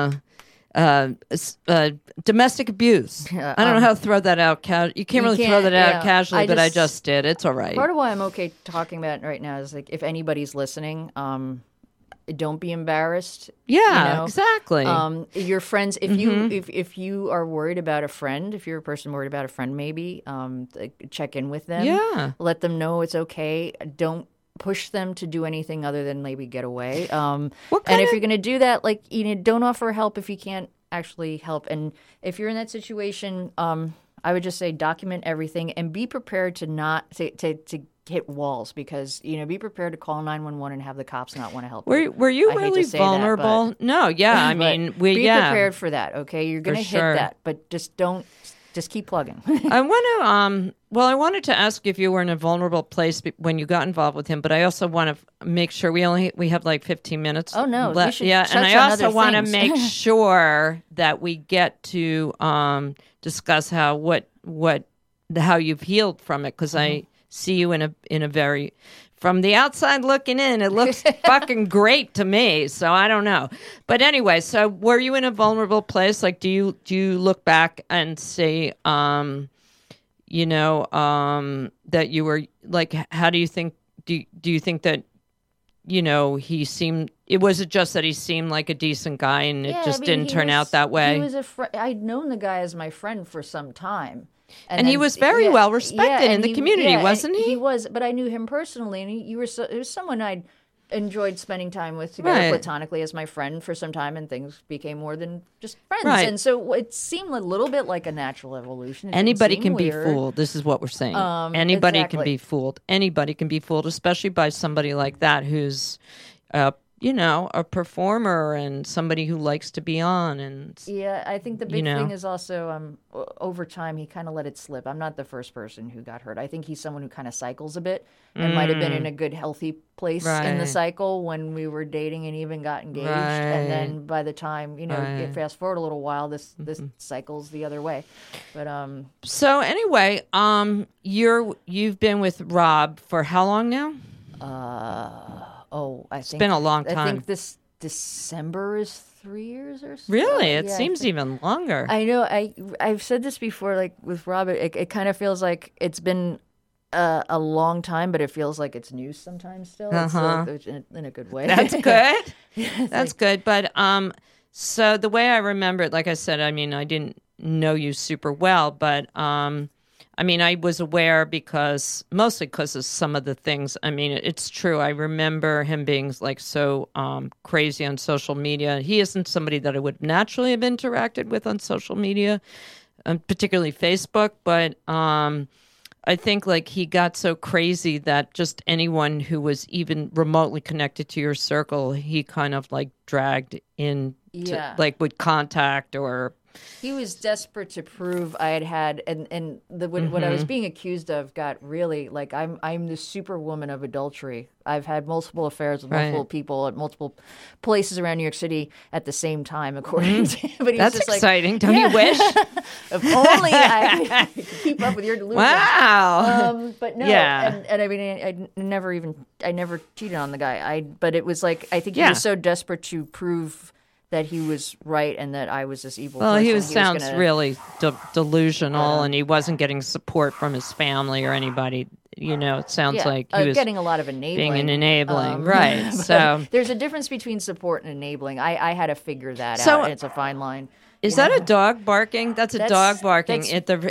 Speaker 1: domestic abuse. I don't know how to throw that out. You can't really throw that out casually, but I just did. It's all right.
Speaker 2: Part of why I'm okay talking about it right now is, like, if anybody's listening, don't be embarrassed.
Speaker 1: Yeah, exactly.
Speaker 2: Your friends, if you are worried about a friend, if you're a person worried about a friend, maybe check in with them.
Speaker 1: Yeah,
Speaker 2: let them know it's okay. Don't push them to do anything other than maybe get away. And if you're going to do that, like, don't offer help if you can't actually help. And if you're in that situation, I would just say document everything and be prepared to not to hit walls, because be prepared to call 911 and have the cops not want to help.
Speaker 1: Were you really vulnerable?
Speaker 2: That,
Speaker 1: no, yeah. I mean,
Speaker 2: be prepared for that. Okay, you're going to hit that, but just keep plugging.
Speaker 1: I wanted to ask if you were in a vulnerable place when you got involved with him, but I also want to make sure we have like 15 minutes.
Speaker 2: Oh no,
Speaker 1: left. Yeah, and I also want to make sure that we get to discuss how you've healed from it, because I see you in a very, from the outside looking in, it looks fucking great to me. So I don't know, but anyway. So were you in a vulnerable place? Like, do you look back and say, that you were like? How do you think? Do you think that he seemed? Was it just that he seemed like a decent guy and it just didn't turn out that way?
Speaker 2: He was I'd known the guy as my friend for some time.
Speaker 1: And he was very well respected in the community, wasn't he?
Speaker 2: He was, but I knew him personally, and it was someone I'd enjoyed spending time with together platonically as my friend for some time, and things became more than just friends. Right. And so it seemed a little bit like a natural evolution.
Speaker 1: Anybody can be fooled. This is what we're saying. Anybody can be fooled. Anybody can be fooled, especially by somebody like that who's a performer and somebody who likes to be on. And
Speaker 2: I think the big thing is also over time he kind of let it slip. I'm not the first person who got hurt. I think he's someone who kind of cycles a bit and might have been in a good healthy place in the cycle when we were dating and even got engaged. And then by the time fast forward a little while, this cycles the other way. But
Speaker 1: so anyway, you've been with Rob for how long now? It's been a long time.
Speaker 2: I think this December is 3 years or so.
Speaker 1: Really? It seems even longer.
Speaker 2: I know. I've said this before, like with Robert, it kind of feels like it's been a long time, but it feels like it's new sometimes still. It's in a good way.
Speaker 1: That's good. That's good. But so the way I remember it, like I said, I mean, I didn't know you super well, but I I mean, I was aware mostly because of some of the things. I mean, it's true. I remember him being like so crazy on social media. He isn't somebody that I would naturally have interacted with on social media, particularly Facebook. But I think like he got so crazy that just anyone who was even remotely connected to your circle, he kind of like dragged in, like with contact or.
Speaker 2: He was desperate to prove I had, and what I was being accused of got really like I'm the superwoman of adultery. I've had multiple affairs with multiple people at multiple places around New York City at the same time, according to him. But
Speaker 1: that's
Speaker 2: just
Speaker 1: exciting.
Speaker 2: Like,
Speaker 1: Don't you wish?
Speaker 2: If only I could keep up with your delusions.
Speaker 1: Wow.
Speaker 2: But no,
Speaker 1: Yeah.
Speaker 2: and I mean, I never cheated on the guy. But it was like I think he was so desperate to prove that he was right and that I was this evil person.
Speaker 1: He sounds really delusional, and he wasn't getting support from his family or anybody. You know, it sounds like he was
Speaker 2: getting a lot of enabling.
Speaker 1: Being an enabling, right. So
Speaker 2: there's a difference between support and enabling. I had to figure that out, and it's a fine line.
Speaker 1: Is that a dog barking? That's a dog barking in the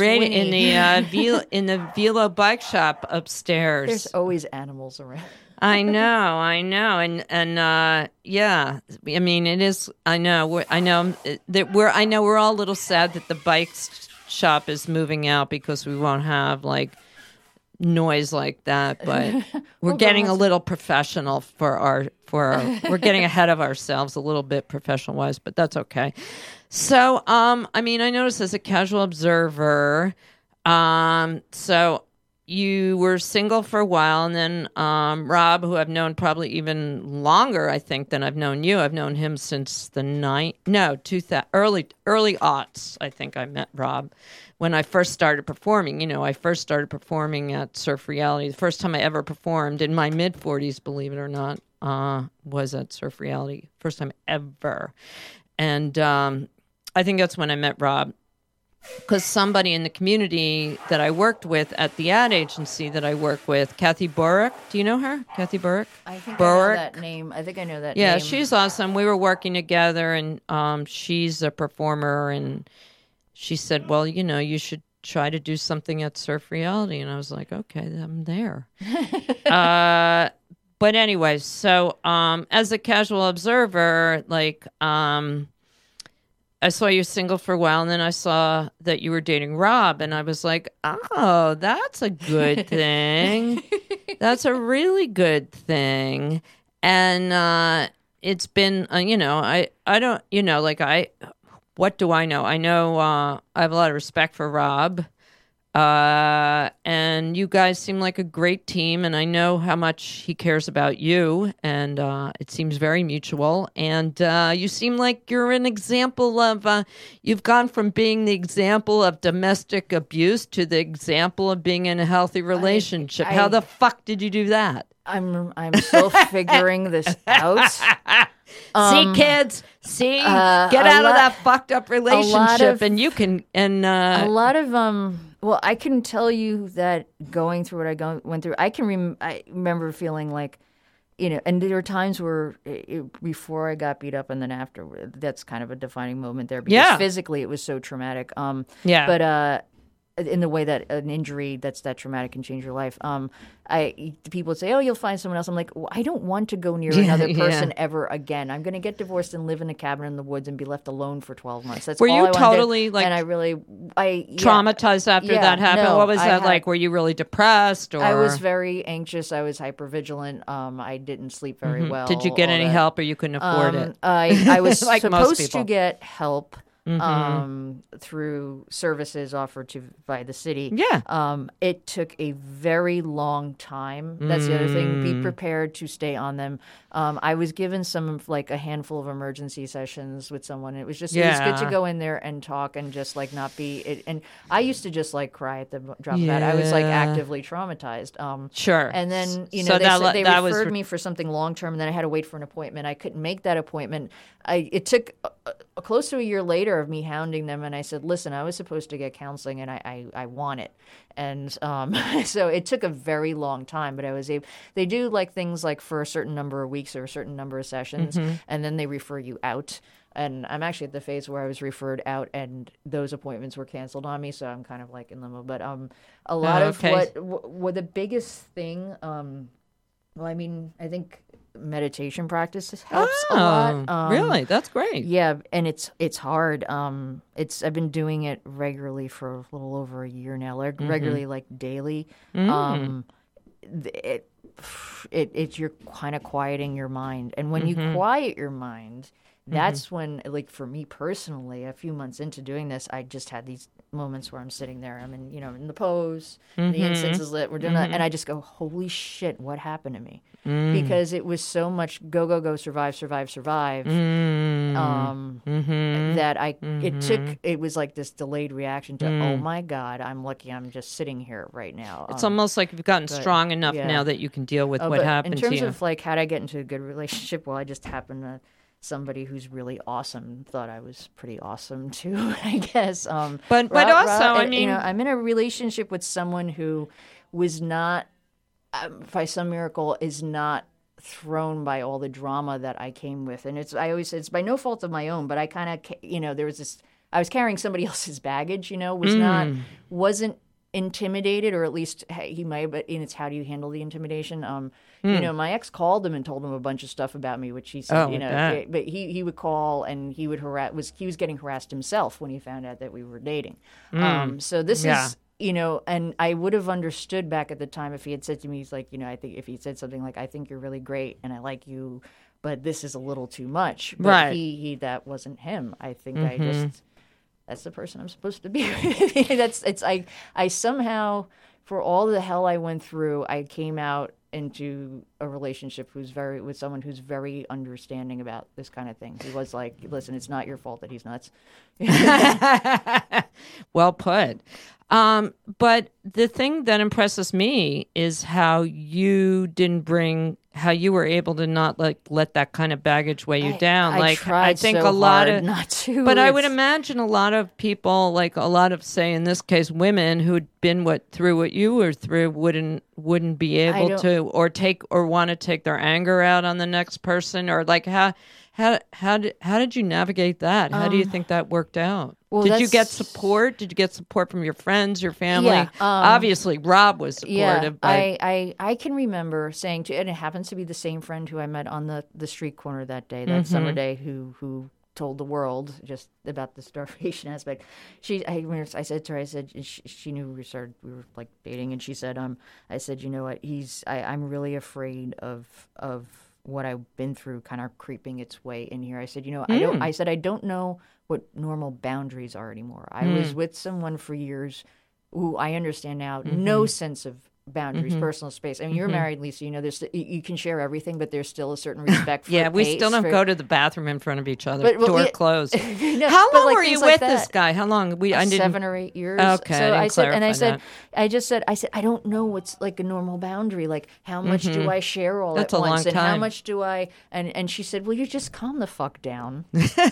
Speaker 1: Velo bike shop upstairs.
Speaker 2: There's always animals around.
Speaker 1: I know, and yeah. I mean, it is. I know that we're all a little sad that the bike shop is moving out because we won't have like noise like that. But we're getting a little professional we're getting ahead of ourselves a little bit professional wise, but that's okay. So, I mean, I noticed as a casual observer, so. You were single for a while, and then Rob, who I've known probably even longer, I think, than I've known you. I've known him since the early aughts. I think I met Rob when I first started performing. You know, I first started performing at Surf Reality. The first time I ever performed in my mid-40s, believe it or not, was at Surf Reality. First time ever. And I think that's when I met Rob. Because somebody in the community that I worked with at the ad agency that I work with, Kathy Burrick. Do you know her? Kathy Burrick?
Speaker 2: I think I know that name. I think I know that name.
Speaker 1: Yeah, she's awesome. We were working together, and she's a performer, and she said, well, you know, you should try to do something at Surf Reality. And I was like, okay, I'm there. But anyway, so as a casual observer, like... I saw you single for a while, and then I saw that you were dating Rob, and I was like, oh, that's a good thing. That's a really good thing. And it's been, you know, I don't, you know, like what do I know? I know I have a lot of respect for Rob. And you guys seem like a great team, and I know how much he cares about you, and it seems very mutual. And you seem like you're an example of, you've gone from being the example of domestic abuse to the example of being in a healthy relationship. How the fuck did you do that?
Speaker 2: I'm still figuring this out.
Speaker 1: See, kids, get out of that fucked up relationship, and you can, and
Speaker 2: a lot of well, I can tell you that going through what I went through, I remember feeling like, you know, and there were times where before I got beat up and then after, that's kind of a defining moment there because physically it was so traumatic. But in the way that an injury that's that traumatic can change your life. People would say, "Oh, you'll find someone else." I'm like, well, I don't want to go near another person ever again. I'm going to get divorced and live in a cabin in the woods and be left alone for 12 months. That's
Speaker 1: were
Speaker 2: all
Speaker 1: you
Speaker 2: I
Speaker 1: totally
Speaker 2: like? And I
Speaker 1: traumatized after that happened.
Speaker 2: No,
Speaker 1: what was that like? Were you really depressed? Or
Speaker 2: I was very anxious. I was hypervigilant. I didn't sleep very well.
Speaker 1: Did you get any help, or you couldn't afford it?
Speaker 2: I was
Speaker 1: like
Speaker 2: supposed to get help. Through services offered by the city. It took a very long time. That's the other thing. Be prepared to stay on them. I was given a handful of emergency sessions with someone. It was just it was good to go in there and talk and just like not be it. And I used to just like cry at the drop of that. I was like actively traumatized.
Speaker 1: Sure.
Speaker 2: And then they referred me for something long term, and then I had to wait for an appointment. I couldn't make that appointment. It took close to a year later of me hounding them, and I said, listen, I was supposed to get counseling, and I want it. And so it took a very long time, but I was able. They do like things like for a certain number of weeks or a certain number of sessions, and then they refer you out. and I'm actually at the phase where I was referred out, and those appointments were canceled on me, so I'm kind of like in limbo. But a lot of what the biggest thing, well, I mean, I think meditation practice helps a lot.
Speaker 1: Really? That's great.
Speaker 2: Yeah, and it's hard. I've been doing it regularly for a little over a year now, regularly, like daily. It's you're kind of quieting your mind, and when you quiet your mind, that's when, like, for me personally, a few months into doing this, I just had these moments where I'm sitting there, I'm in the pose, the incense is lit, we're doing that, and I just go, holy shit, what happened to me? Because it was so much go, go, go, survive, survive, survive, that it was like this delayed reaction to, oh my God, I'm lucky I'm just sitting here right now.
Speaker 1: It's almost like you've gotten strong enough now that you can deal with what happened to you.
Speaker 2: In terms of like how to get into a good relationship, well, I just happened to somebody who's really awesome thought I was pretty awesome too, I guess.
Speaker 1: But also, I mean,
Speaker 2: I'm in a relationship with someone who was not, by some miracle, is not thrown by all the drama that I came with. And I always say it's by no fault of my own, but I kind of, there was this, I was carrying somebody else's baggage, wasn't intimidated, or at least he might, but it's how do you handle the intimidation? My ex called him and told him a bunch of stuff about me, which he said, but he would call and he would he was getting harassed himself when he found out that we were dating. So this is, and I would have understood back at the time if he had said to me, he's like, I think if he said something like, I think you're really great and I like you, but this is a little too much. But
Speaker 1: right.
Speaker 2: he that wasn't him. I think that's the person I'm supposed to be with. I somehow, for all the hell I went through, I came out into a relationship with someone who's very understanding about this kind of thing. He was like, listen, it's not your fault that he's nuts.
Speaker 1: Well put. But the thing that impresses me is how you were able to not let that kind of baggage weigh you down.
Speaker 2: I think so a lot of not to.
Speaker 1: But I would imagine a lot of people, like a lot of, say in this case, women who'd been through what you were through, wouldn't be able to or want to take their anger out on the next person, or like how did you navigate that? How do you think that worked out?
Speaker 2: Well,
Speaker 1: did you get support? Did you get support from your friends, your family?
Speaker 2: Yeah,
Speaker 1: obviously, Rob was supportive.
Speaker 2: Yeah, I can remember saying and it happens to be the same friend who I met on the street corner that day, that summer day, who told the world just about the starvation aspect. I said to her, she knew we were like dating, and she said, I said, you know what, I'm really afraid of what I've been through kind of creeping its way in here. I said, I don't know what normal boundaries are anymore. I was with someone for years who I understand now, no sense of boundaries, personal space. I mean, you're married, Lisa. There's you can share everything, but there's still a certain respect for
Speaker 1: we still don't go to the bathroom in front of each other. Door closed. How long were you with this guy? How long?
Speaker 2: 7 or 8 years.
Speaker 1: Okay.
Speaker 2: So I said, I don't know what's like a normal boundary. Like, how much do I share all
Speaker 1: That's
Speaker 2: at
Speaker 1: a
Speaker 2: once?
Speaker 1: long time.
Speaker 2: And how much do I? And she said, well, you just calm the fuck down.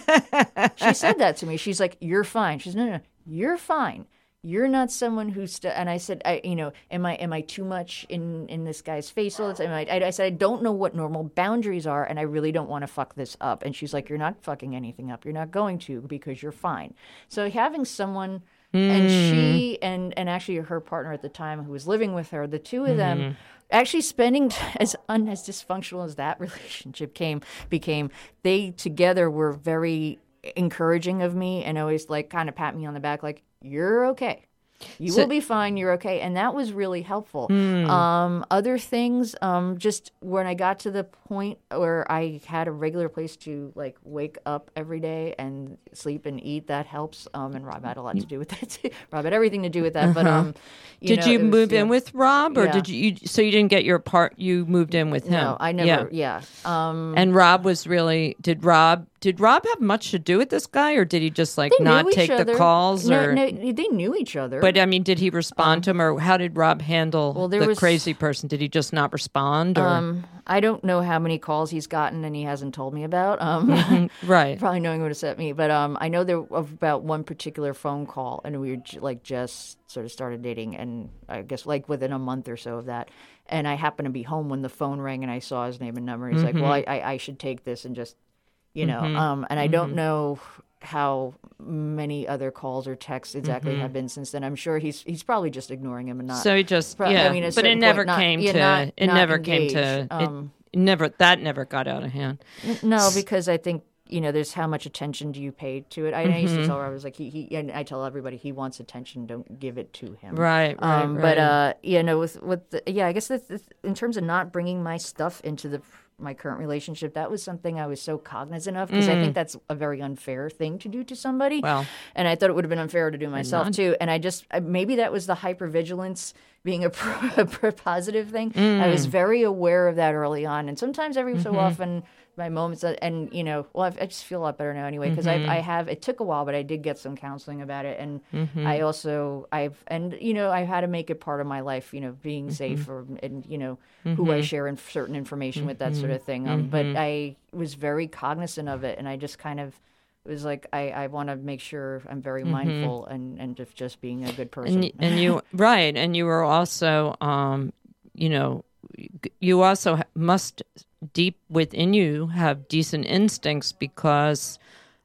Speaker 2: She said that to me. She's like, you're fine. She's no, you're fine. You're not someone who's and I said, am I too much in this guy's face all the time? I said, I don't know what normal boundaries are, and I really don't want to fuck this up. And she's like, you're not fucking anything up. You're not going to, because you're fine. So having someone, and she and actually her partner at the time who was living with her, the two of them actually spending as dysfunctional as that relationship became, they together were very encouraging of me and always like kind of pat me on the back like, you're okay. You will be fine. You're okay. And that was really helpful. Other things, just when I got to the point where I had a regular place to like wake up every day and sleep and eat, that helps. And Rob had a lot to do with that too. Rob had everything to do with that. But
Speaker 1: did you move in with Rob, or did you? So you didn't get your part. You moved in with him.
Speaker 2: No, I never. Yeah.
Speaker 1: And Rob was really. Did Rob have much to do with this guy, or did he just like not take the calls?
Speaker 2: No, they knew each other.
Speaker 1: But I mean, did he respond to him, or how did Rob handle the crazy person? Did he just not respond? Or?
Speaker 2: I don't know how many calls he's gotten and he hasn't told me about.
Speaker 1: Right.
Speaker 2: Probably knowing who to set me. But I know there was about one particular phone call, and we were just sort of started dating, and I guess like within a month or so of that. And I happened to be home when the phone rang, and I saw his name and number. And he's like, well, I should take this and just you know. And I don't know how many other calls or texts exactly have been since then. I'm sure he's probably just ignoring him and not.
Speaker 1: So he just
Speaker 2: I mean, at a
Speaker 1: but it
Speaker 2: certain
Speaker 1: never
Speaker 2: point, not-
Speaker 1: came
Speaker 2: yeah,
Speaker 1: to
Speaker 2: not-
Speaker 1: it
Speaker 2: not
Speaker 1: never
Speaker 2: engage.
Speaker 1: came to it never got out of hand.
Speaker 2: No, because I think, you know, there's how much attention do you pay to it. I used to tell her, I was like, he and I tell everybody, he wants attention, don't give it to him.
Speaker 1: Right.
Speaker 2: But you know, I guess in terms of not bringing my stuff into my current relationship, that was something I was so cognizant of, because I think that's a very unfair thing to do to somebody.
Speaker 1: Well,
Speaker 2: and I thought it would have been unfair to do myself too. And I just maybe that was the hypervigilance being a positive thing. I was very aware of that early on, and sometimes every so often my moments and you know, well, I just feel a lot better now anyway, because I have, it took a while, but I did get some counseling about it, and and you know, I've had to make it part of my life, you know, being safe, and you know, who I share certain information with, that sort of thing. But I was very cognizant of it, and I just kind of was like, I want to make sure I'm very mindful and just being a good person.
Speaker 1: And you right, and you were also you know, you also must deep within you have decent instincts, because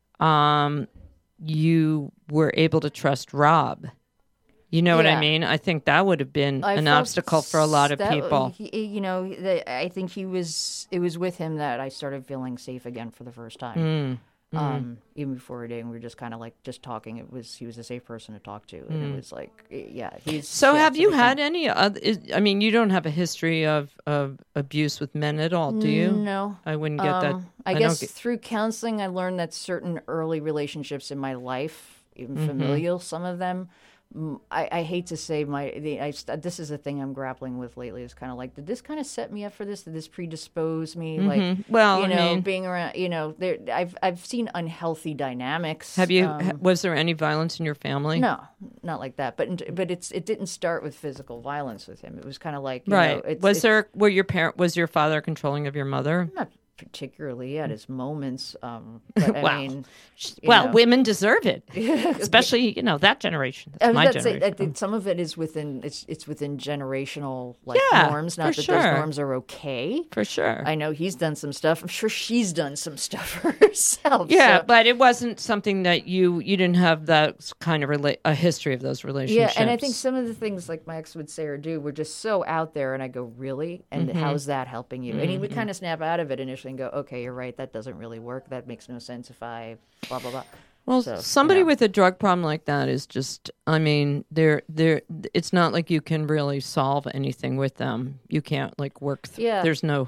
Speaker 1: you were able to trust Rob. You know what I mean? I think that would have been an obstacle for a lot of people.
Speaker 2: You know, I think it was with him that I started feeling safe again for the first time. Even before we were just kind of like just talking. He was a safe person to talk to, and it was like, he's.
Speaker 1: So have you had any other? I mean, you don't have a history of abuse with men at all, do you?
Speaker 2: No,
Speaker 1: I wouldn't get that.
Speaker 2: I guess through counseling, I learned that certain early relationships in my life, even familial, some of them. I hate to say this is a thing I'm grappling with lately. It's kind of like, did this kind of set me up for this? Did this predispose me? Like,
Speaker 1: well,
Speaker 2: you know,
Speaker 1: I mean,
Speaker 2: being around, you know, I've seen unhealthy dynamics.
Speaker 1: Have you? Was there any violence in your family?
Speaker 2: No, not like that. But it didn't start with physical violence with him. It was kind of like,
Speaker 1: right.
Speaker 2: You know,
Speaker 1: was your father controlling of your mother?
Speaker 2: Not particularly at his moments. But I mean,
Speaker 1: women deserve it, especially, you know, that generation. That's my generation.
Speaker 2: I think some of it is within it's within generational norms. Not that those norms are okay.
Speaker 1: For sure.
Speaker 2: I know he's done some stuff. I'm sure she's done some stuff for herself.
Speaker 1: Yeah, but it wasn't something that you didn't have that kind of a history of those relationships.
Speaker 2: Yeah, and I think some of the things like my ex would say or do were just so out there, and I go, really? And how's that helping you? And he would kind of snap out of it initially and go, okay, you're right, that doesn't really work. That makes no sense if I blah, blah, blah.
Speaker 1: Well, somebody with a drug problem like that is just, I mean, it's not like you can really solve anything with them. You can't like work through.
Speaker 2: Yeah.
Speaker 1: There's no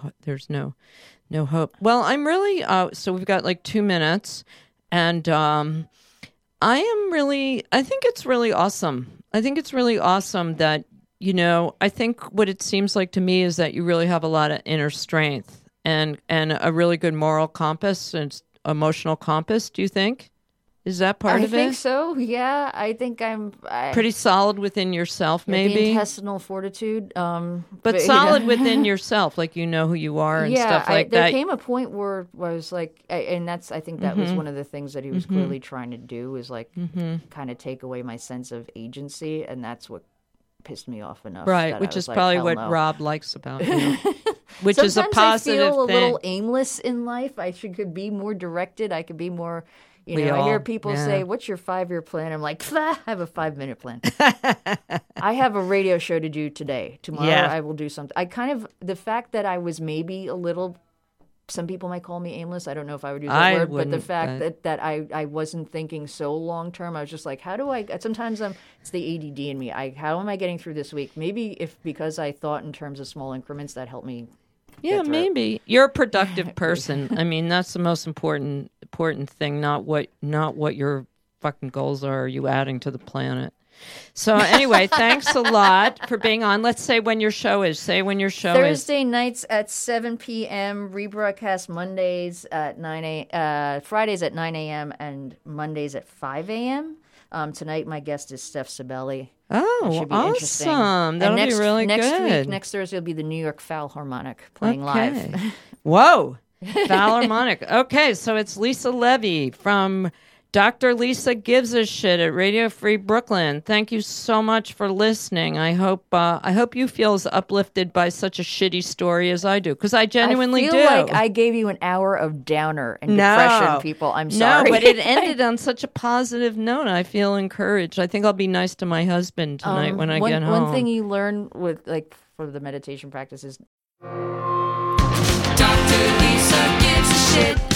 Speaker 1: hope. Well, I'm really, so we've got like 2 minutes, and I think it's really awesome. I think it's really awesome that, you know, I think what it seems like to me is that you really have a lot of inner strength and a really good moral compass and emotional compass. Do you think? Is that part of it?
Speaker 2: I think so. Yeah, I think I'm
Speaker 1: pretty solid within yourself, maybe.
Speaker 2: The intestinal fortitude,
Speaker 1: but solid within yourself, like you know who you are and stuff like that.
Speaker 2: There came a point where I was like, and that's I think that was one of the things that he was clearly trying to do, was like kind of take away my sense of agency, and that's what pissed me off enough.
Speaker 1: Right, which is probably what Rob likes about you. Which
Speaker 2: Sometimes
Speaker 1: is a positive
Speaker 2: I feel
Speaker 1: thing.
Speaker 2: A little aimless in life. I could be more directed. I could be more. You know, I hear people say, "What's your 5-year plan?" I'm like, I have a 5-minute plan. I have a radio show to do today. Tomorrow I will do something. The fact that I was maybe a little. Some people might call me aimless. I don't know if I would use that word, but the fact that I wasn't thinking so long term, I was just like, how do I? Sometimes it's the ADD in me. How am I getting through this week? Maybe because I thought in terms of small increments, that helped me.
Speaker 1: Yeah, maybe you're a productive person. I mean, that's the most important thing. Not what your fucking goals are. You adding to the planet. So anyway, thanks a lot for being on. Let's say when your show is. Say when your show is.
Speaker 2: Thursday nights at 7 p.m. Rebroadcast Mondays at 9 a.m. Fridays at 9 a.m. and Mondays at 5 a.m. Tonight, my guest is Steph Sabelli.
Speaker 1: Oh, awesome! That'll be really good.
Speaker 2: Next Thursday will be the New York Philharmonic playing live.
Speaker 1: Whoa, Philharmonic. Okay, so it's Lisa Levy from Dr. Lisa Gives a Shit at Radio Free Brooklyn. Thank you so much for listening. I hope you feel as uplifted by such a shitty story as I do, because I genuinely do.
Speaker 2: I feel like I gave you an hour of downer and depression, people. I'm sorry.
Speaker 1: No, but it ended on such a positive note. I feel encouraged. I think I'll be nice to my husband tonight when I get home.
Speaker 2: One thing you learn with, like, for the meditation practice is
Speaker 3: Dr. Lisa Gives a Shit.